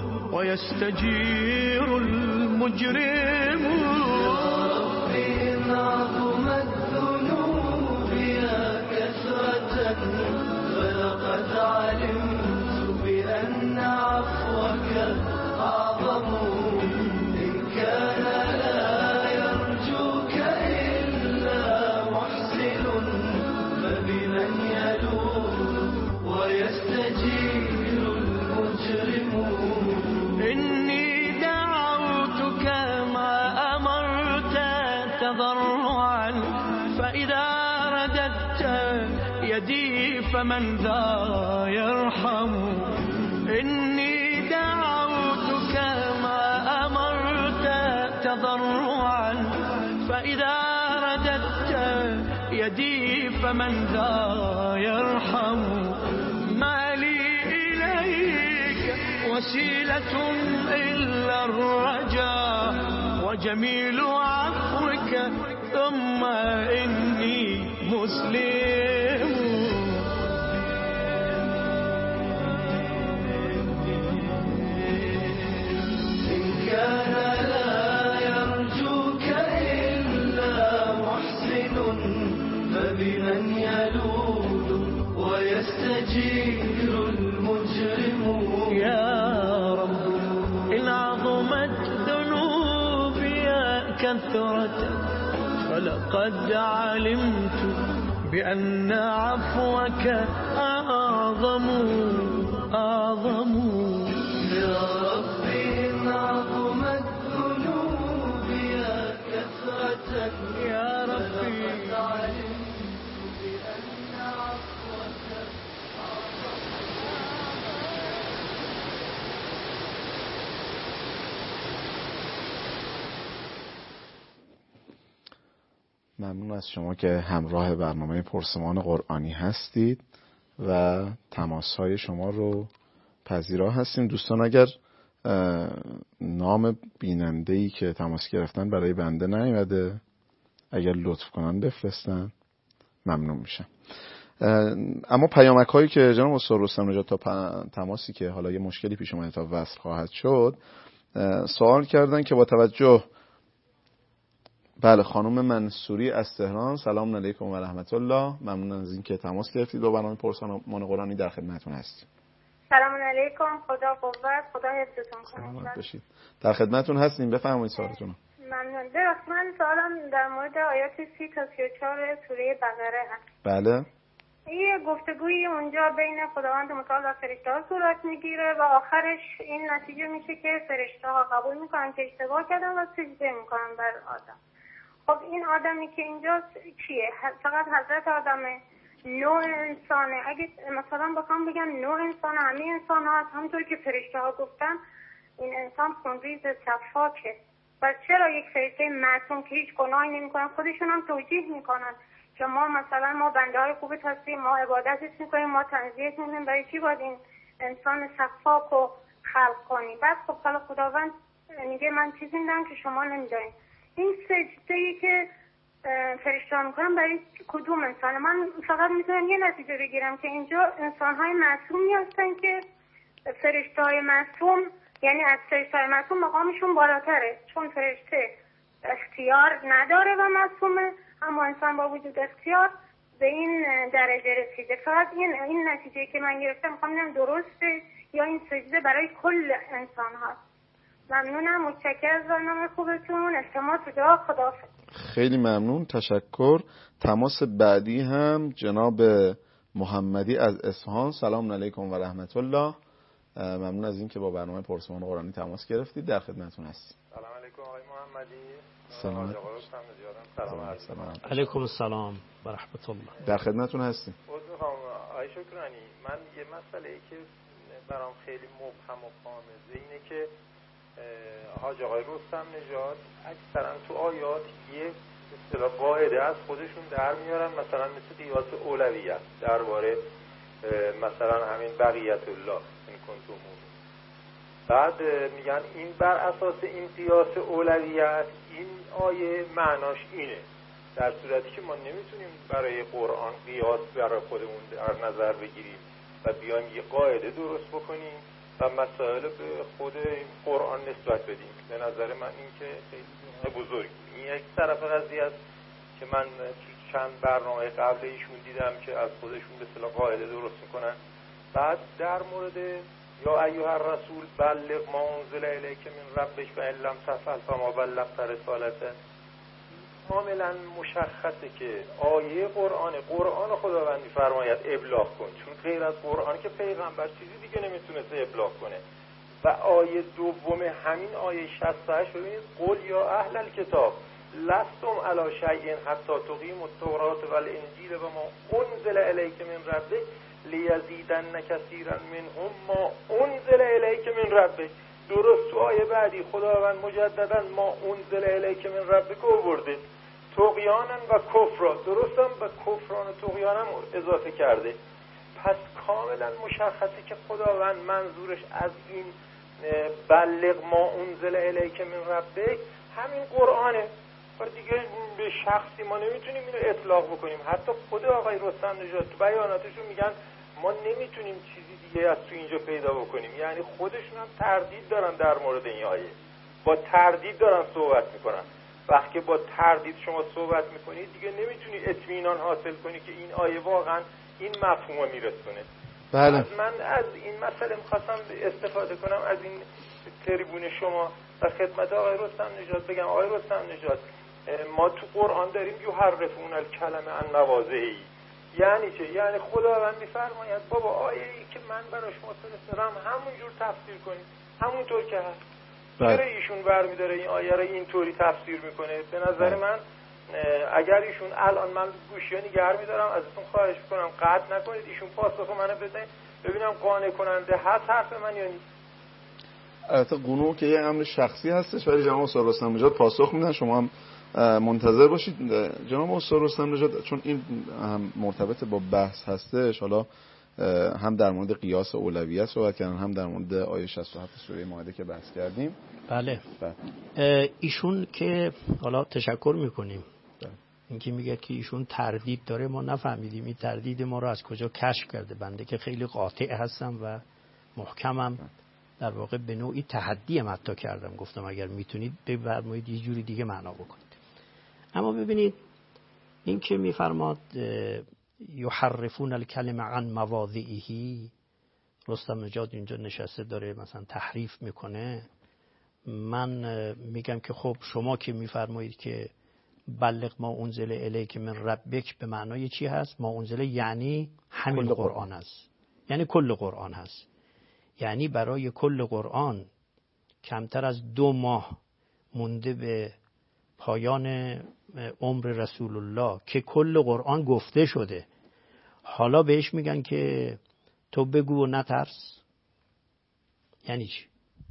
ويستجير المجرم. ربي إن عظمت ذنوبي كثرة فلقد علمت بأن عفوك أعظم إن كان لا يرجوك إلا محسن فبمن يلوذ ويستجير المجرم. إني دعوتك مع فمن ذا يرحم إني دعوتك ما أمرت تضرعا فإذا رددت يدي فمن ذا يرحم ما لي إليك وسيلة إلا الرجاء وجميل عفوك ثم إني مسلم إن كان لا يرجوك إلا محسن فبمن يلوذ ويستجير المجرم يا رب إن عظمت ذنوبي كثرة فلقد علمت بأن عفوك أعظم يا ربي إن عظمت ذنوبي كثرة يا ربي فلقد علمت بأن عفوك ممنون از شما که همراه برنامه پرسمان قرآنی هستید و تماس‌های شما رو پذیرا هستیم. دوستان اگر نام بیننده‌ای که تماس گرفتن برای بنده نیومده اگر لطف کنن بفرستن ممنون میشم. اما پیامک‌هایی که جناب استاد رستم نژاد تا تماسی که حالا یه مشکلی پیش اومده تا وصل خواهد شد سوال کردن که با توجه بله خانم منصوری از تهران سلام علیکم و رحمت الله ممنون از اینکه تماس گرفتید و برنامه پرسمان قرآنی در خدمتتون هستیم. سلام علیکم خدا قوت خدا حفظتون کنه. سلامت باشید. در خدمتتون هستیم بفرمایید سوالتون. ممنون. درست من سوالم در مورد آیات 30 تا 34 سوره بقره هست. بله. یه گفتگویی اونجا بین خداوند متعال و فرشته‌ها صورت میگیره و آخرش این نتیجه میشه که فرشته‌ها قبول میکنن که اشتباه کردن و سجده میکنن بر آدم. خب این آدمی که اینجاست کیه؟ فقط حضرت آدمه؟ نوع انسانه؟ اگه مثلا بخوام بگم نوع انسان همه انسان ها هست همونطور که فرشته ها گفتن این انسان خونریز صفاکه و چرا یک فرشته معصوم که هیچ گناهی نمیکنن خودشون هم توجیه میکنن که ما مثلا ما بنده های خوبت هستیم ما عبادتش میکنیم ما تنزیهش میکنیم برای چی باید این انسان صفاک رو خلق کنیم؟ بعد خب حالا خداوند میگه من چیزی میدم که شما نمیدارین. این سجده‌ای که فرشته‌ها میکنن برای کدوم انسانه؟ من فقط میتونم یه نتیجه بگیرم که اینجا انسان‌های معصومی هستن که فرشته‌های معصوم یعنی از فرشته‌های معصوم مقامشون بالاتره چون فرشته اختیار نداره و معصومه اما انسان با وجود اختیار به این درجه رسیده. فقط این نتیجه که من گرفتم میخوام ببینم درسته یا این سجده برای کل انسان هست. ممنونم متشکرم از برنامه خوبتون. التماس دعا خداحافظ. خیلی ممنون تشکر. تماس بعدی هم جناب محمدی از اصفهان سلام علیکم و رحمت الله ممنون از اینکه با برنامه پرسمان قرآنی تماس گرفتید در خدمتتون هستیم. سلام علیکم آقای محمدی. سلام سلام علیکم السلام و رحمت الله. در خدمتتون هستیم. میخوام آقای شکرانی من یه مسئله که برام خیلی مبهم و غامضه اینه که حاج آقای رستم نژاد اکثرا تو آیات یه اصطلاح قاعده از خودشون در میارن مثلا مثل قیاس اولویت درباره مثلا همین بقیت الله این کنتم مومنین بعد میگن این بر اساس این قیاس اولویت این آیه معناش اینه در صورتی که ما نمیتونیم برای قرآن قیاس برای خودمون در نظر بگیریم و بیایم یه قاعده درست بکنیم و مسائل به خود قرآن نسبت بدیم. به نظر من این که خیلی بزرگ این یک طرف قضیه است که من چند برنامه قبل ایشون دیدم که از خودشون به اصطلاح قاعده درست میکنن. بعد در مورد یا ایها الرسول بلغ ما انزل الیک من ربک و ان لم تفعل فما بلغت رسالته کاملا مشخصه که آیه قرآن خداوند می‌فرماید ابلاغ کن چون غیر از قرآن که پیغمبر چیزی دیگه نمیتونه ابلاغ کنه و آیه دوم همین آیه 68 ببینید قل یا اهل الکتاب لستم علی شیء حتی تقیموا التوراة والانجیل و ما انزل الیک من ربک لیزیدن کثیرا منهم ما انزل الیک من ربک. درست تو آیه بعدی خداوند مجددا ما انزل الیک من ربک آورده، طغیانا و کفرا، درست هم به کفران و طغیان هم اضافه کرده. پس کاملا مشخصه که خداوند منظورش از این بلغ ما انزل الیک من ربک همین قرآنه. دیگه به شخصی ما نمیتونیم اینو اطلاق بکنیم. حتی خود آقای رستم نژاد تو بیاناتشون میگن ما نمیتونیم چیزی دیگه از تو اینجا پیدا بکنیم. یعنی خودشون هم تردید دارن در مورد این آیه، با تردید دارن صحبت میکنن. وقتی با تردید شما صحبت میکنید دیگه نمیتونی اطمینان حاصل کنی که این آیه واقعا این مفهوم میرسونه. بله. من از این مسئله میخواستم استفاده کنم از این تریبون شما و خدمت آقای رستم نژاد بگم آقای رستم نژاد، ما تو قرآن داریم یحرفون الکلمه عن مواضعه. یعنی چه؟ یعنی خداوند میفرماید بابا آیه‌ای که من برای شما فرستادم همونجور تفسیر کنید، همونطور که هست. چرا ایشون برمی‌داره این آیه رو اینطوری تفسیر میکنه؟ به نظر من اگر ایشون الان من گوشی نگه می‌دارم ازتون خواهش می‌کنم قطع نکنید، ایشون پاسخ منو بدن ببینم قانع کننده هست حرف من یا نیست. البته قنوع که یه امر شخصی هستش ولی جناب استاد رستم نژاد پاسخ میدن، شما هم منتظر باشید. جناب استاد رستم نژاد چون این هم مرتبط با بحث هستش، حالا هم در مورد قیاس اولویت صحبت کردن هم در مورد آیه 67 سوره مائده که بحث کردیم. بله. ایشون که حالا تشکر میکنیم اینکه میگه که ایشون تردید داره، ما نفهمیدیم این تردید ما رو از کجا کشف کرده. بنده که خیلی قاطع هستم و محکمم، در واقع به نوعی تحدی هم حتی کردم، گفتم اگر میتونید بفرمایید یه جوری دیگه معنا بکنید. اما ببینید این که میفرماد یحرفون الکلمه عن مواضعه، رستم نژاد اینجا نشسته داره مثلا تحریف میکنه. من میگم که خب شما که میفرمایید که بلغ ما انزل الیک من ربک به معنای چی هست؟ ما انزل یعنی همین قرآن است، یعنی کل قرآن هست. یعنی برای کل قرآن کمتر از 2 ماه مونده به پایان عمر رسول الله که کل قرآن گفته شده، حالا بهش میگن که تو بگو و نترس. یعنی چی؟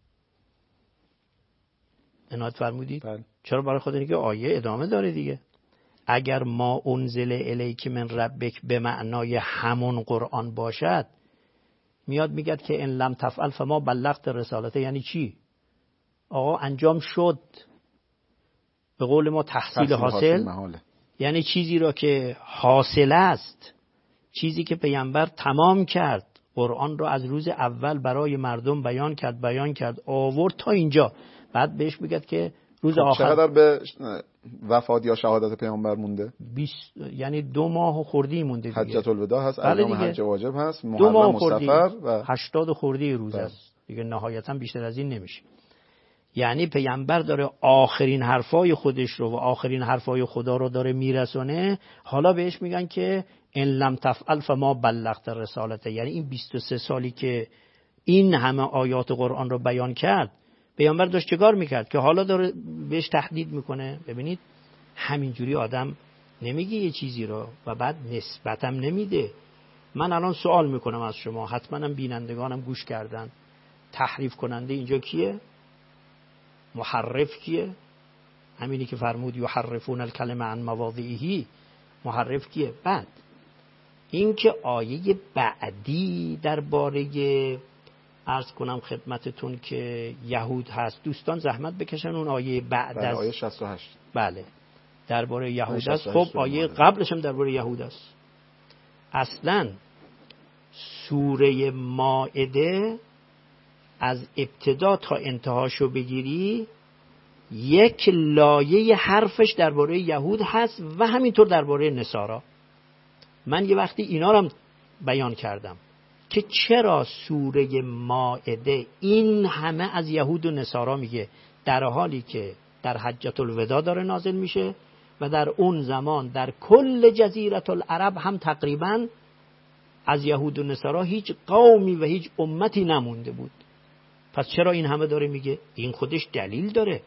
عنایت فرمودید؟ چرا برای خود دیگه آیه ادامه داره دیگه. اگر ما انزل الیک من ربک به معنای همون قرآن باشد، میاد میگه که ان لم تفعل فما بلغت رسالته. یعنی چی؟ آقا انجام شد، به قول ما تحصیل حاصل، یعنی چیزی را که حاصل است، چیزی که پیامبر تمام کرد، قرآن را از روز اول برای مردم بیان کرد آورد تا اینجا. بعد بهش میگه که روز آخر چقدر به وفات یا شهادت پیامبر مونده؟ 20، یعنی 2 ماه خردی مونده دیگه. حجۃ الوداع هست، ایام حج واجب هست، 2 ماه صفر و 80 خردی روز است دیگه، نهایتا بیشتر از این نمیشه. یعنی پیامبر داره آخرین حرفای خودش رو و آخرین حرفای خدا رو داره میرسونه. حالا بهش میگن که ان لم تفعل فما بلغت رسالته. یعنی این 23 سالی که این همه آیات قرآن رو بیان کرد، پیامبر داشت چیکار میکرد که حالا داره بهش تهدید میکنه؟ ببینید همینجوری آدم نمیگه یه چیزی رو و بعد نسبتم نمیده. من الان سوال میکنم از شما، حتما هم بینندگانم گوش کردن، تحریف کننده اینجا کیه؟ محرف کیه؟ همینی که فرمود یحرفون الکلمه عن مواضعه، محرف کیه؟ بعد این که آیه بعدی درباره عرض کنم خدمتتون که یهود هست، دوستان زحمت بکشن اون آیه بعد از آیه 68 بله درباره یهود است. خب آیه قبلش هم درباره یهود است. اصلا سوره مائده از ابتدا تا انتهاشو بگیری یک لایه حرفش درباره یهود هست و همینطور درباره نصارا. من یه وقتی اینا رو هم بیان کردم که چرا سوره مائده این همه از یهود و نصارا میگه، در حالی که در حجۃ الوداع داره نازل میشه و در اون زمان در کل جزیره العرب هم تقریبا از یهود و نصارا هیچ قومی و هیچ امتی نمونده بود. پس چرا این همه داره میگه؟ این خودش دلیل داره.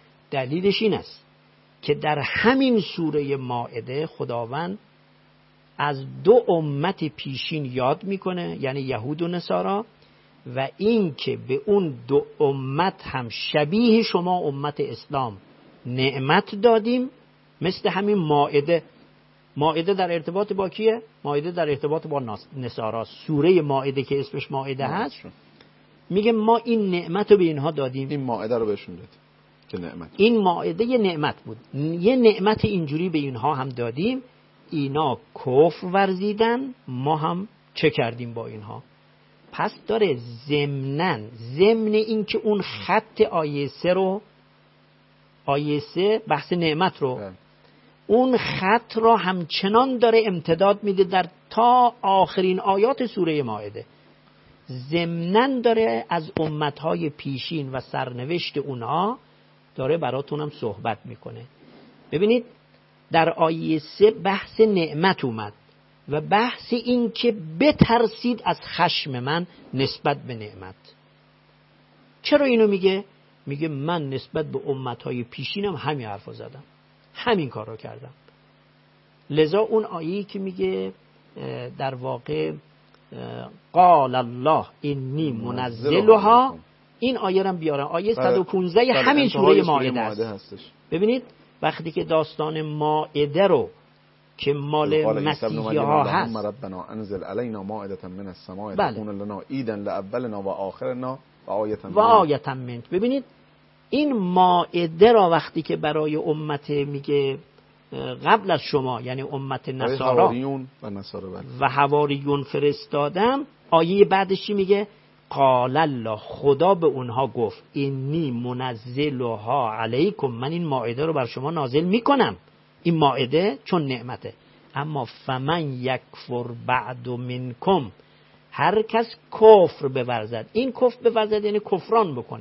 دلیلش این است که در همین سوره مائده خداوند از دو امت پیشین یاد میکنه، یعنی یهود و نصارا، و این که به اون دو امت هم شبیه شما امت اسلام نعمت دادیم، مثل همین مائده. مائده در ارتباط با کیه؟ مائده در ارتباط با نصارا. سوره مائده که اسمش مائده هست میگه ما این نعمت رو به اینها دادیم. این مائده رو بهشون دادیم که نعمت. این مائده یه نعمت بود، یه نعمت اینجوری به اینها هم دادیم، اینا کفر ورزیدن، ما هم چه کردیم با اینها. پس داره ضمن این که اون خط آیه 3 بحث نعمت رو اون خط را همچنان داره امتداد میده در تا آخرین آیات سوره مائده. ضمناً داره از امتهای پیشین و سرنوشت اونها داره براتونم صحبت میکنه. ببینید در آیه 3 بحث نعمت اومد و بحث این که بترسید از خشم من نسبت به نعمت. چرا اینو میگه؟ میگه من نسبت به امتهای پیشینم همین حرفو زدم، همین کار رو کردم. لذا اون آیه‌ای که میگه در واقع قال الله انی منزلها، این آیه رو بیارن، آیه 115 همین سوره مائده است. ببینید وقتی که داستان مائده رو که مال مسیحی ها هست، ربنا انزل علینا مائده من السماء تكون لنا عیدا لاولنا و آخرنا و آیه منک. ببینید این مائده را وقتی که برای امت میگه قبل از شما، یعنی امت نصارا و حواریون فرستادم، آیه بعدش چی میگه؟ قال الله، خدا به اونها گفت انی منزلها علیکم، من این مائده رو بر شما نازل میکنم. این مائده چون نعمته، اما فمن یکفر بعد منکم، هر کس کفر بورزد، این کفر بورزد یعنی کفران بکنه،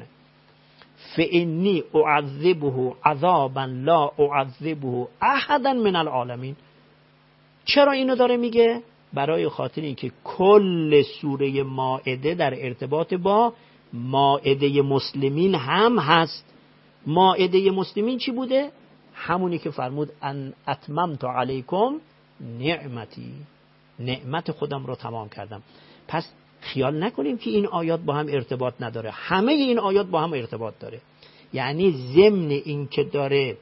فانی اعذبه عذابا لا اعذبه احدا من العالمین. چرا اینو داره میگه؟ برای خاطر اینکه کل سوره مائده در ارتباط با مائده مسلمین هم هست. مائده مسلمین چی بوده؟ همونی که فرمود ان اتممت علیکم نعمتی، نعمت خودم رو تمام کردم. پس خیال نکنیم که این آیات با هم ارتباط نداره، همه این آیات با هم ارتباط داره. یعنی ضمن این که داره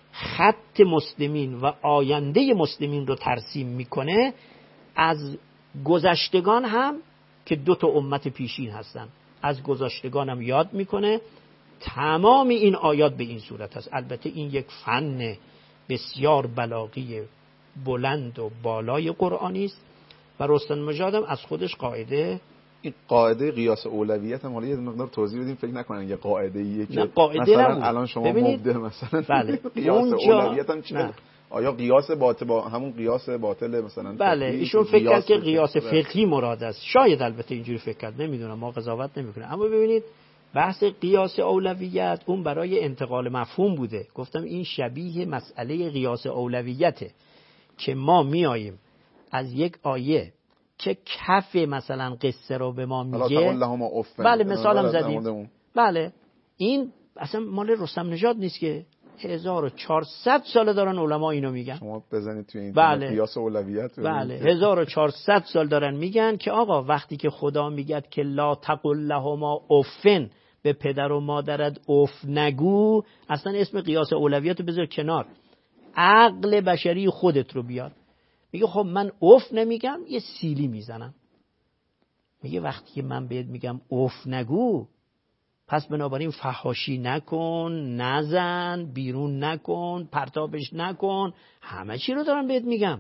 خط مسلمین و آینده مسلمین رو ترسیم میکنه، از گذشتگان هم که دو تا امت پیشین هستن، از گذشتگان هم یاد میکنه. تمام این آیات به این صورت هست. البته این یک فن بسیار بلاغی بلند و بالای قرآنی است و رستم مجاد هم از خودش قاعده، این قاعده قیاس اولویت هم حالا یه مقدار توضیح بدیم، فکر نکنن یه قاعده ایه که مثلا الان شما مبدع مثلا بله قیاس اولویت هم چیه؟ آیا قیاس باطل با همون قیاس باطل مثلا؟ بله ایشون فکر کرد که قیاس فقهی مراد است، شاید البته اینجوری فکر کرد، نمیدونم، ما قضاوت نمیکنیم. اما ببینید بحث قیاس اولویت اون برای انتقال مفهوم بوده. گفتم این شبیه مسئله قیاس اولویته که ما میاییم از یک آیه که کف مثلا قصه رو به ما میگه، بله مثالم زدیم، بله این اصلا مال رستم نژاد نیست که 1400 سال دارن علما اینو میگن. شما بزنید توی اینترنت قیاس اولویت، بله 1400 سال دارن میگن که آقا وقتی که خدا میگه که لا تقل لهما افن، به پدر و مادرت اف نگو، اصلا اسم قیاس اولویت رو بذار کنار، عقل بشری خودت رو بیار. میگه خب من اف نمیگم، یه سیلی میزنم. میگه وقتی که من بهت میگم اف نگو، پس بنابراین فحاشی نکن، نزن، بیرون نکن، پرتابش نکن، همه چی رو دارم بهت میگم.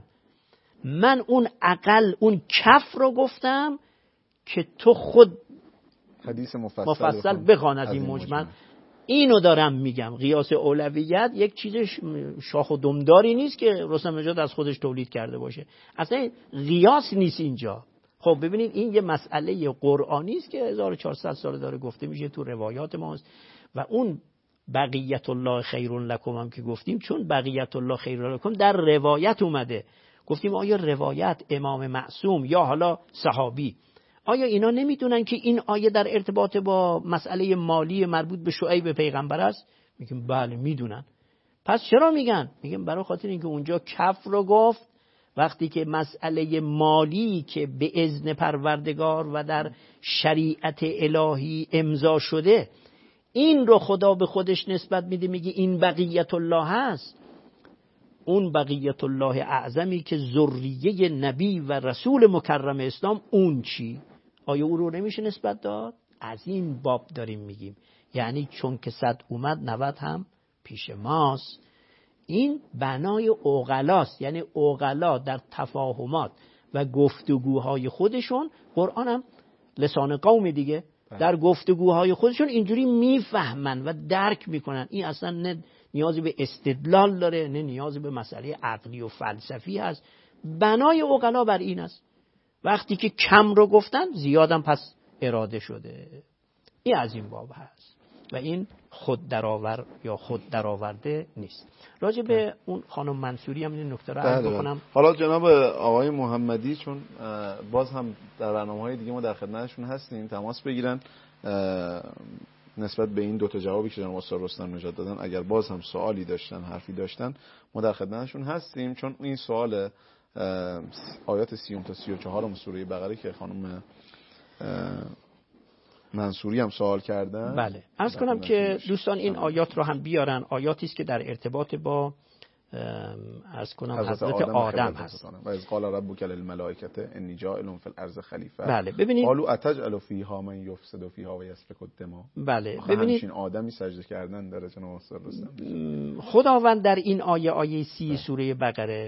من اون عقل، اون کف رو گفتم که تو خود حدیث مفصل بخوان از این مجمل. اینو دارم میگم. قیاس اولویت یک چیز شاخ و دمداری نیست که رستم نژاد از خودش تولید کرده باشه، اصلا قیاس نیست اینجا. خب ببینید این یه مسئله قرآنی است که 1400 سال داره گفته میشه، تو روایات ماست. و اون بقیت الله خیر لکم هم که گفتیم، چون بقیت الله خیر لکم در روایت اومده، گفتیم آیا روایت امام معصوم یا حالا صحابی، آیا اینا نمیدونن که این آیه در ارتباط با مسئله مالی مربوط به شعیب پیغمبر است؟ میگیم بله میدونن. پس چرا میگن؟ میگیم برای خاطر اینکه اونجا کف رو گفت وقتی که مسئله مالی که به اذن پروردگار و در شریعت الهی امضا شده، این رو خدا به خودش نسبت میده، میگه این بقیت الله هست. اون بقیت الله اعظمی که ذریه نبی و رسول مکرم اسلام، اون چی؟ آیا او رو نمیشه نسبت داد؟ از این باب داریم میگیم. یعنی چون که 100 اومد 90 هم پیش ماست. این بنای عقلاست. یعنی عقلا در تفاهمات و گفتگوهای خودشون، قرآن هم لسان قوم دیگه، در گفتگوهای خودشون اینجوری میفهمن و درک میکنن. این اصلا نه نیازی به استدلال داره، نه نیازی به مسئله عقلی و فلسفی هست. بنای عقلا بر این است. وقتی که کم رو گفتن، زیادم پس اراده شده. این از این باب هست و این خود درآور یا خود درآورده نیست. راجع به اون خانم منصوری هم این نکته رو عرض بکنم. حالا جناب آقای محمدی چون باز هم در برنامه‌های دیگه ما در خدمتشون هستیم، تماس بگیرن نسبت به این دوتا جوابی که جناب استاد رستم نژاد دادن. اگر باز هم سوالی داشتن، حرفی داشتن، ما در خدمتشون هستیم. چون این سوال آیات 30 تا 34 سوره بقره که خانم منصوری هم سوال کردن، بله عرض کنم که دوستان این آیات رو هم بیارن. آیاتی است که در ارتباط با عرض کنم حضرت آدم هست. و از قال ربک للملائکه انی جاعل فی الارض خلیفه. بله ببینید قالوا اتجعل فیها من یفسد فیها و یسفک الدماء. بله ببینید همین آدمی سجده کردن در جناب استاد رستم. خداوند در این آیه 30 سوره بقره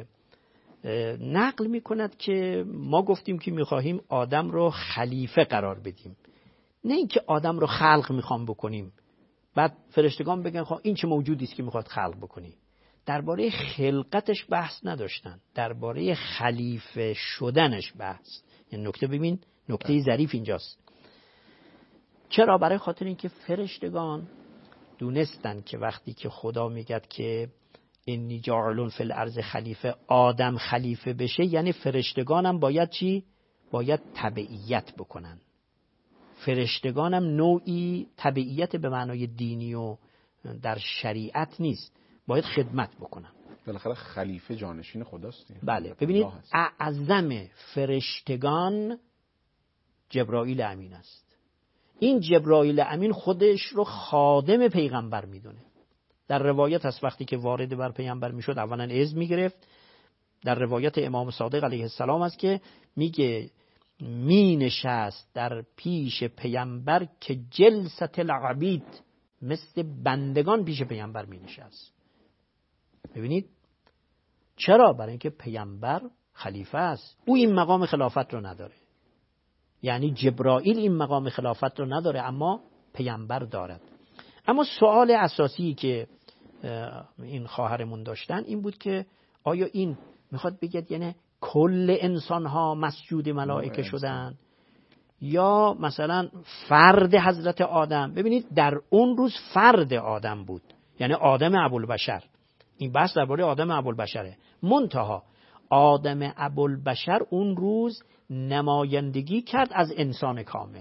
نقل میکند که ما گفتیم که میخواهیم آدم رو خلیفه قرار بدیم، نه اینکه آدم رو خلق میخوام بکنیم بعد فرشتگان بگن خب این چه موجودی است که میخواد خلق بکنی. درباره خلقتش بحث نداشتن، درباره خلیفه شدنش بحث. یعنی نکته ببین، نکته ظریف اینجاست. چرا؟ برای خاطر اینکه فرشتگان دونستن که وقتی که خدا میگه که انی جاعل فی الارض خلیفه، آدم خلیفه بشه، یعنی فرشتگانم باید چی؟ باید تبعیت بکنن. فرشتگانم نوعی تبعیت به معنای دینی و در شریعت نیست، باید خدمت بکنن. بالاخره خلیفه جانشین خداست. بله ببینید اعظم فرشتگان جبرائیل امین است. این جبرائیل امین خودش رو خادم پیغمبر میدونه. در روایت هست وقتی که وارد بر پیغمبر میشد اولا اذن میگرفت. در روایت امام صادق علیه السلام است که میگه می نشست در پیش پیامبر که جلسه العبید، مثل بندگان پیش پیامبر می نشست. ببینید چرا؟ برای اینکه پیامبر خلیفه است، او این مقام خلافت رو نداره. یعنی جبرائیل این مقام خلافت رو نداره اما پیامبر دارد. اما سوال اساسی که این خواهرمون داشتن این بود که آیا این میخواد بگید یعنی کل انسان ها مسجود ملائکه شدن یا مثلا فرد حضرت آدم؟ ببینید در اون روز فرد آدم بود، یعنی آدم ابوالبشر. این بحث درباره آدم ابوالبشره. منتها آدم ابوالبشر اون روز نمایندگی کرد از انسان کامل.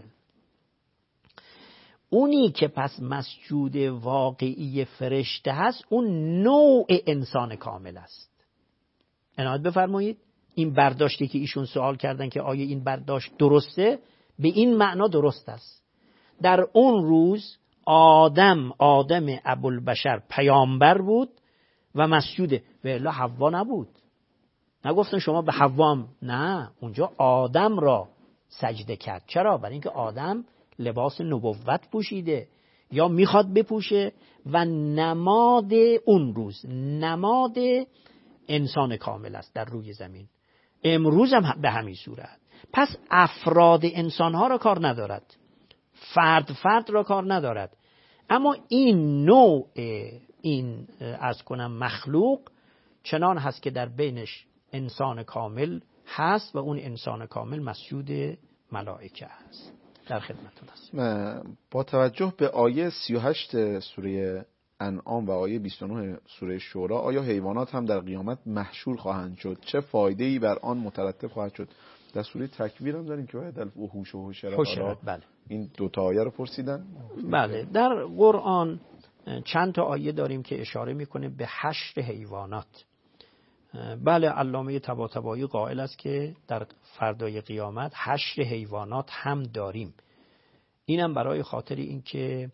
اونی که پس مسجود واقعی فرشته هست اون نوع انسان کامل است. عنایت بفرمایید. این برداشتی که ایشون سوال کردن که آیا این برداشت درسته، به این معنا درست است. در اون روز آدم ابوالبشر پیامبر بود و مسجوده، و الا حوا نبود. نگفتن شما به حوا، نه، اونجا آدم را سجده کرد. چرا؟ برای اینکه آدم لباس نبوت پوشیده یا میخواد بپوشه و نماد اون روز نماد انسان کامل است در روی زمین. امروز هم به همین صورت. پس افراد انسانها را کار ندارد، فرد را کار ندارد، اما این نوع این از کنم مخلوق چنان هست که در بینش انسان کامل هست و اون انسان کامل مسجود ملائکه است. در خدمتتون هستیم. با توجه به آیه 38 سوره انعام و آیه 29 سوره شورا، آیا حیوانات هم در قیامت محشور خواهند شد؟ چه فایده‌ای بر آن مترتب خواهد شد؟ در سوره تکویر هم داریم که باید وحوش و حشرات. بله. این دو تا آیه رو پرسیدن. بله، در قرآن چند تا آیه داریم که اشاره میکنه به حشر حیوانات. بله علامه طباطبایی قائل است که در فردای قیامت حشر حیوانات هم داریم. اینم برای خاطر اینکه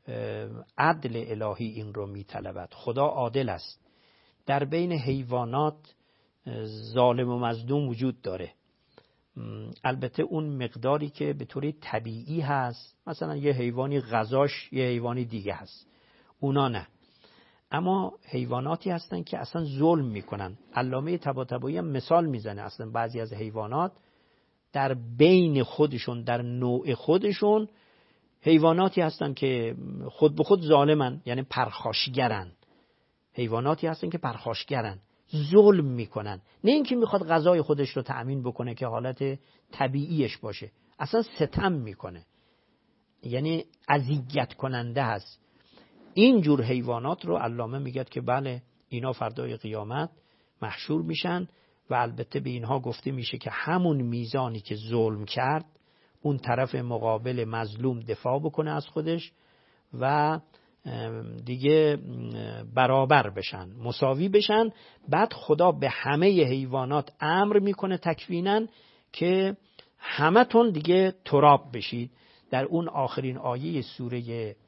عدل الهی این رو میطلبد. خدا عادل است. در بین حیوانات ظالم و مظلوم وجود داره. البته اون مقداری که به طور طبیعی هست، مثلا یه حیوانی غذاش یه حیوانی دیگه هست، اونا نه. اما حیواناتی هستن که اصلا ظلم میکنن. علامه طباطبایی هم مثال میزنه. اصلا بعضی از حیوانات در بین خودشون، در نوع خودشون، حیواناتی هستن که خود به خود ظالمن، یعنی پرخاشگرن. حیواناتی هستن که پرخاشگرن، ظلم میکنن. نه اینکه میخواد غذای خودش رو تأمین بکنه که حالت طبیعیش باشه، اصلا ستم میکنه، یعنی اذیت کننده هست. این جور حیوانات رو علامه میگه که بله اینا فردای قیامت محشور میشن و البته به اینها گفته میشه که همون میزانی که ظلم کرد اون طرف مقابل مظلوم دفاع بکنه از خودش و دیگه برابر بشن، مساوی بشن. بعد خدا به همه حیوانات امر میکنه تکویناً که همتون دیگه تراب بشید. در اون آخرین آیه سوره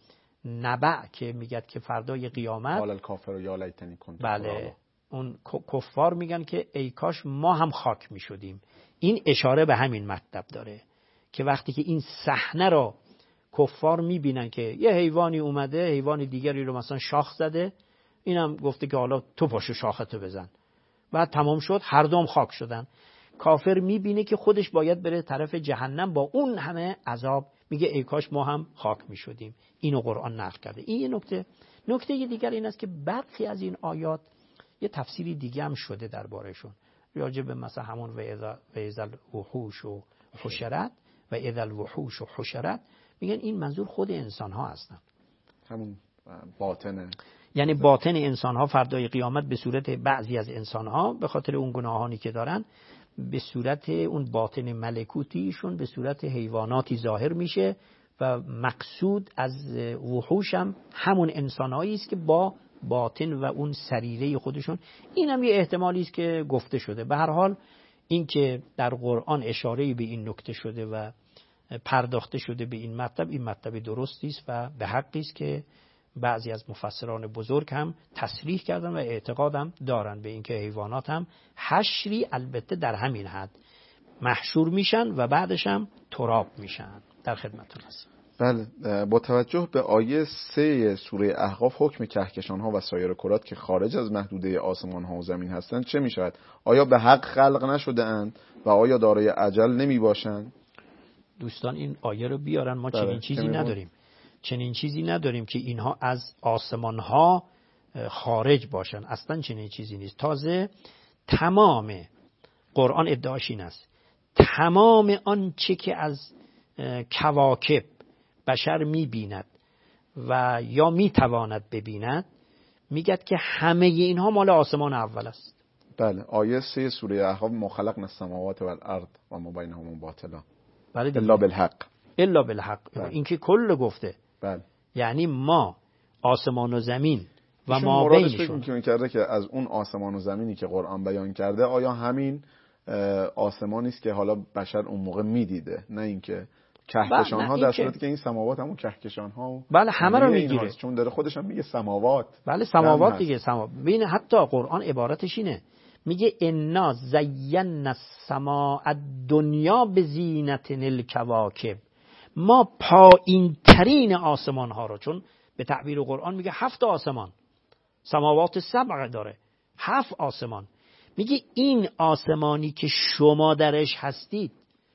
نبع که میگه که فردای قیامت قال الکافر یا لیتنی کنت بله اون کفار میگن که ای کاش ما هم خاک میشدیم. این اشاره به همین مطلب داره که وقتی که این صحنه رو کفار میبینن که یه حیوانی اومده حیوان دیگری رو مثلا شاخ زده، اینم گفته که حالا تو پاشو شاختو بزن، بعد تمام شد، هر دوم خاک شدن. کافر میبینه که خودش باید بره طرف جهنم با اون همه عذاب، میگه ای کاش ما هم خاک میشدیم. اینو قرآن نقل کرده. این یه نکته دیگر این است که برخی از این آیات یه تفسیری دیگه هم شده دربارهشون، راجع به مثلا همون و اذا الوحوش و حشرت و اذا الوحوش و حشرت، میگن این منظور خود انسان ها هستن، همون باطنه، یعنی باطن انسان ها فردای قیامت به صورت بعضی از انسان ها به خاطر اون گناهانی که دارن به صورت اون باطن ملکوتیشون به صورت حیواناتی ظاهر میشه و مقصود از وحوش هم همون انسانهایی است که با باطن و اون سریره خودشون. این هم یه احتمالی است که گفته شده. به هر حال این که در قرآن اشاره به این نکته شده و پرداخته شده به این مطلب، این مطلب درستی است و به حقی است که بعضی از مفسران بزرگ هم تصریح کردن و اعتقادم دارن به اینکه حیوانات هم حشری البته در همین حد محشور میشن و بعدش هم تراب میشن. در خدمتتون هستم. بله، با توجه به آیه 3 سوره احقاف حکم کهکشان‌ها و سایر کرات که خارج از محدوده آسمان‌ها و زمین هستند چه می‌شود؟ آیا به حق خلق نشده‌اند و آیا دارای اجل نمی‌باشند؟ دوستان این آیه رو بیارن، ما چنین چیزی نداریم. چنین چیزی نداریم که اینها از آسمان‌ها خارج باشن. اصلا چنین چیزی نیست. تازه تمام قرآن ادعاش این است، تمام آنچه که از کواکب بشر می‌بیند و یا می‌تواند ببیند، میگد که همه اینها مال آسمان اول است. بله، آیه 3 سوره احقاف ما خلقنا السماوات والارض و ما بینهما باطلا الا بالحق. الا بالحق. این که کل گفته. بله. یعنی ما آسمان و زمین و ما بینشون فکر کرده که از اون آسمان و زمینی که قرآن بیان کرده آیا همین آسمانی است که حالا بشر اون موقع میدیده، نه اینکه کهکشان ها، در صورتی که این سماوات همون کهکشان ها بله همه رو میگیره، چون داره خودش هم میگه سماوات. بله سماوات دیگه. ببین حتی قرآن عبارتش اینه، میگه انا زینا السماء الدنیا بزینت الکواکب. ما پایین ترین آسمان ها رو، چون به تعبیر قرآن میگه 7 آسمان، سماوات 7 داره، 7 آسمان. میگه این آسمانی که شما درش هستید،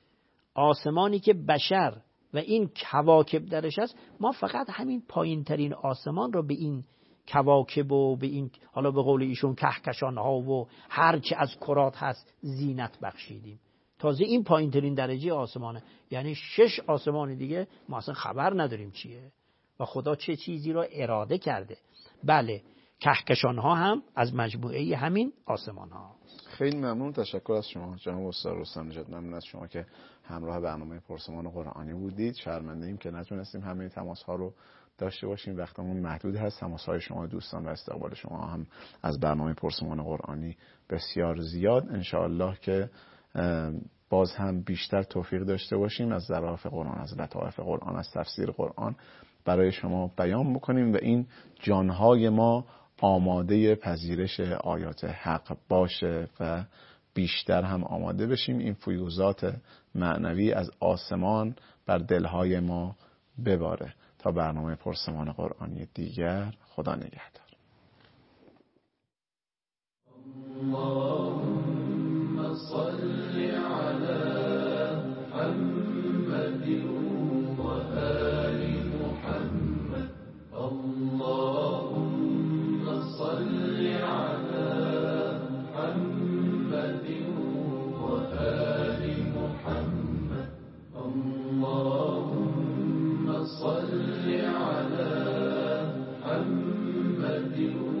آسمانی که بشر و این کواکب درش هست، ما فقط همین پایین ترین آسمان رو به این کواکب و به این حالا به قول ایشون کهکشان ها و هر چه از کرات هست زینت بخشیدیم. تازه این پایین ترین درجه آسمانه، یعنی 6 آسمان دیگه ما اصلا خبر نداریم چیه و خدا چه چیزی رو اراده کرده. بله کهکشان ها هم از مجموعه همین آسمان ها. خیلی ممنون، تشکر از شما جناب استاد رستم نژاد. ممنون از شما که همراه برنامه پرسمان قرآنی بودید. شرمنده ایم که نتونستیم همه تماس ها رو داشته باشیم، وقتمون محدود هست. تماس های شما دوستان و استقبال شما هم از برنامه پرسمان قرآنی بسیار زیاد. انشاءالله که باز هم بیشتر توفیق داشته باشیم از ظرافت قرآن، از لطائف قرآن، از تفسیر قرآن برای شما بیان بکنیم و این جانهای ما آماده پذیرش آیات حق باشه و بیشتر هم آماده بشیم این فیوزات معنوی از آسمان بر دلهای ما بباره. تا برنامه پرسمان قرآنی دیگر، خدا نگهدار. اللهم صل على محمد وآل محمد. اللهم صل على محمد وآل محمد. اللهم صل على محمد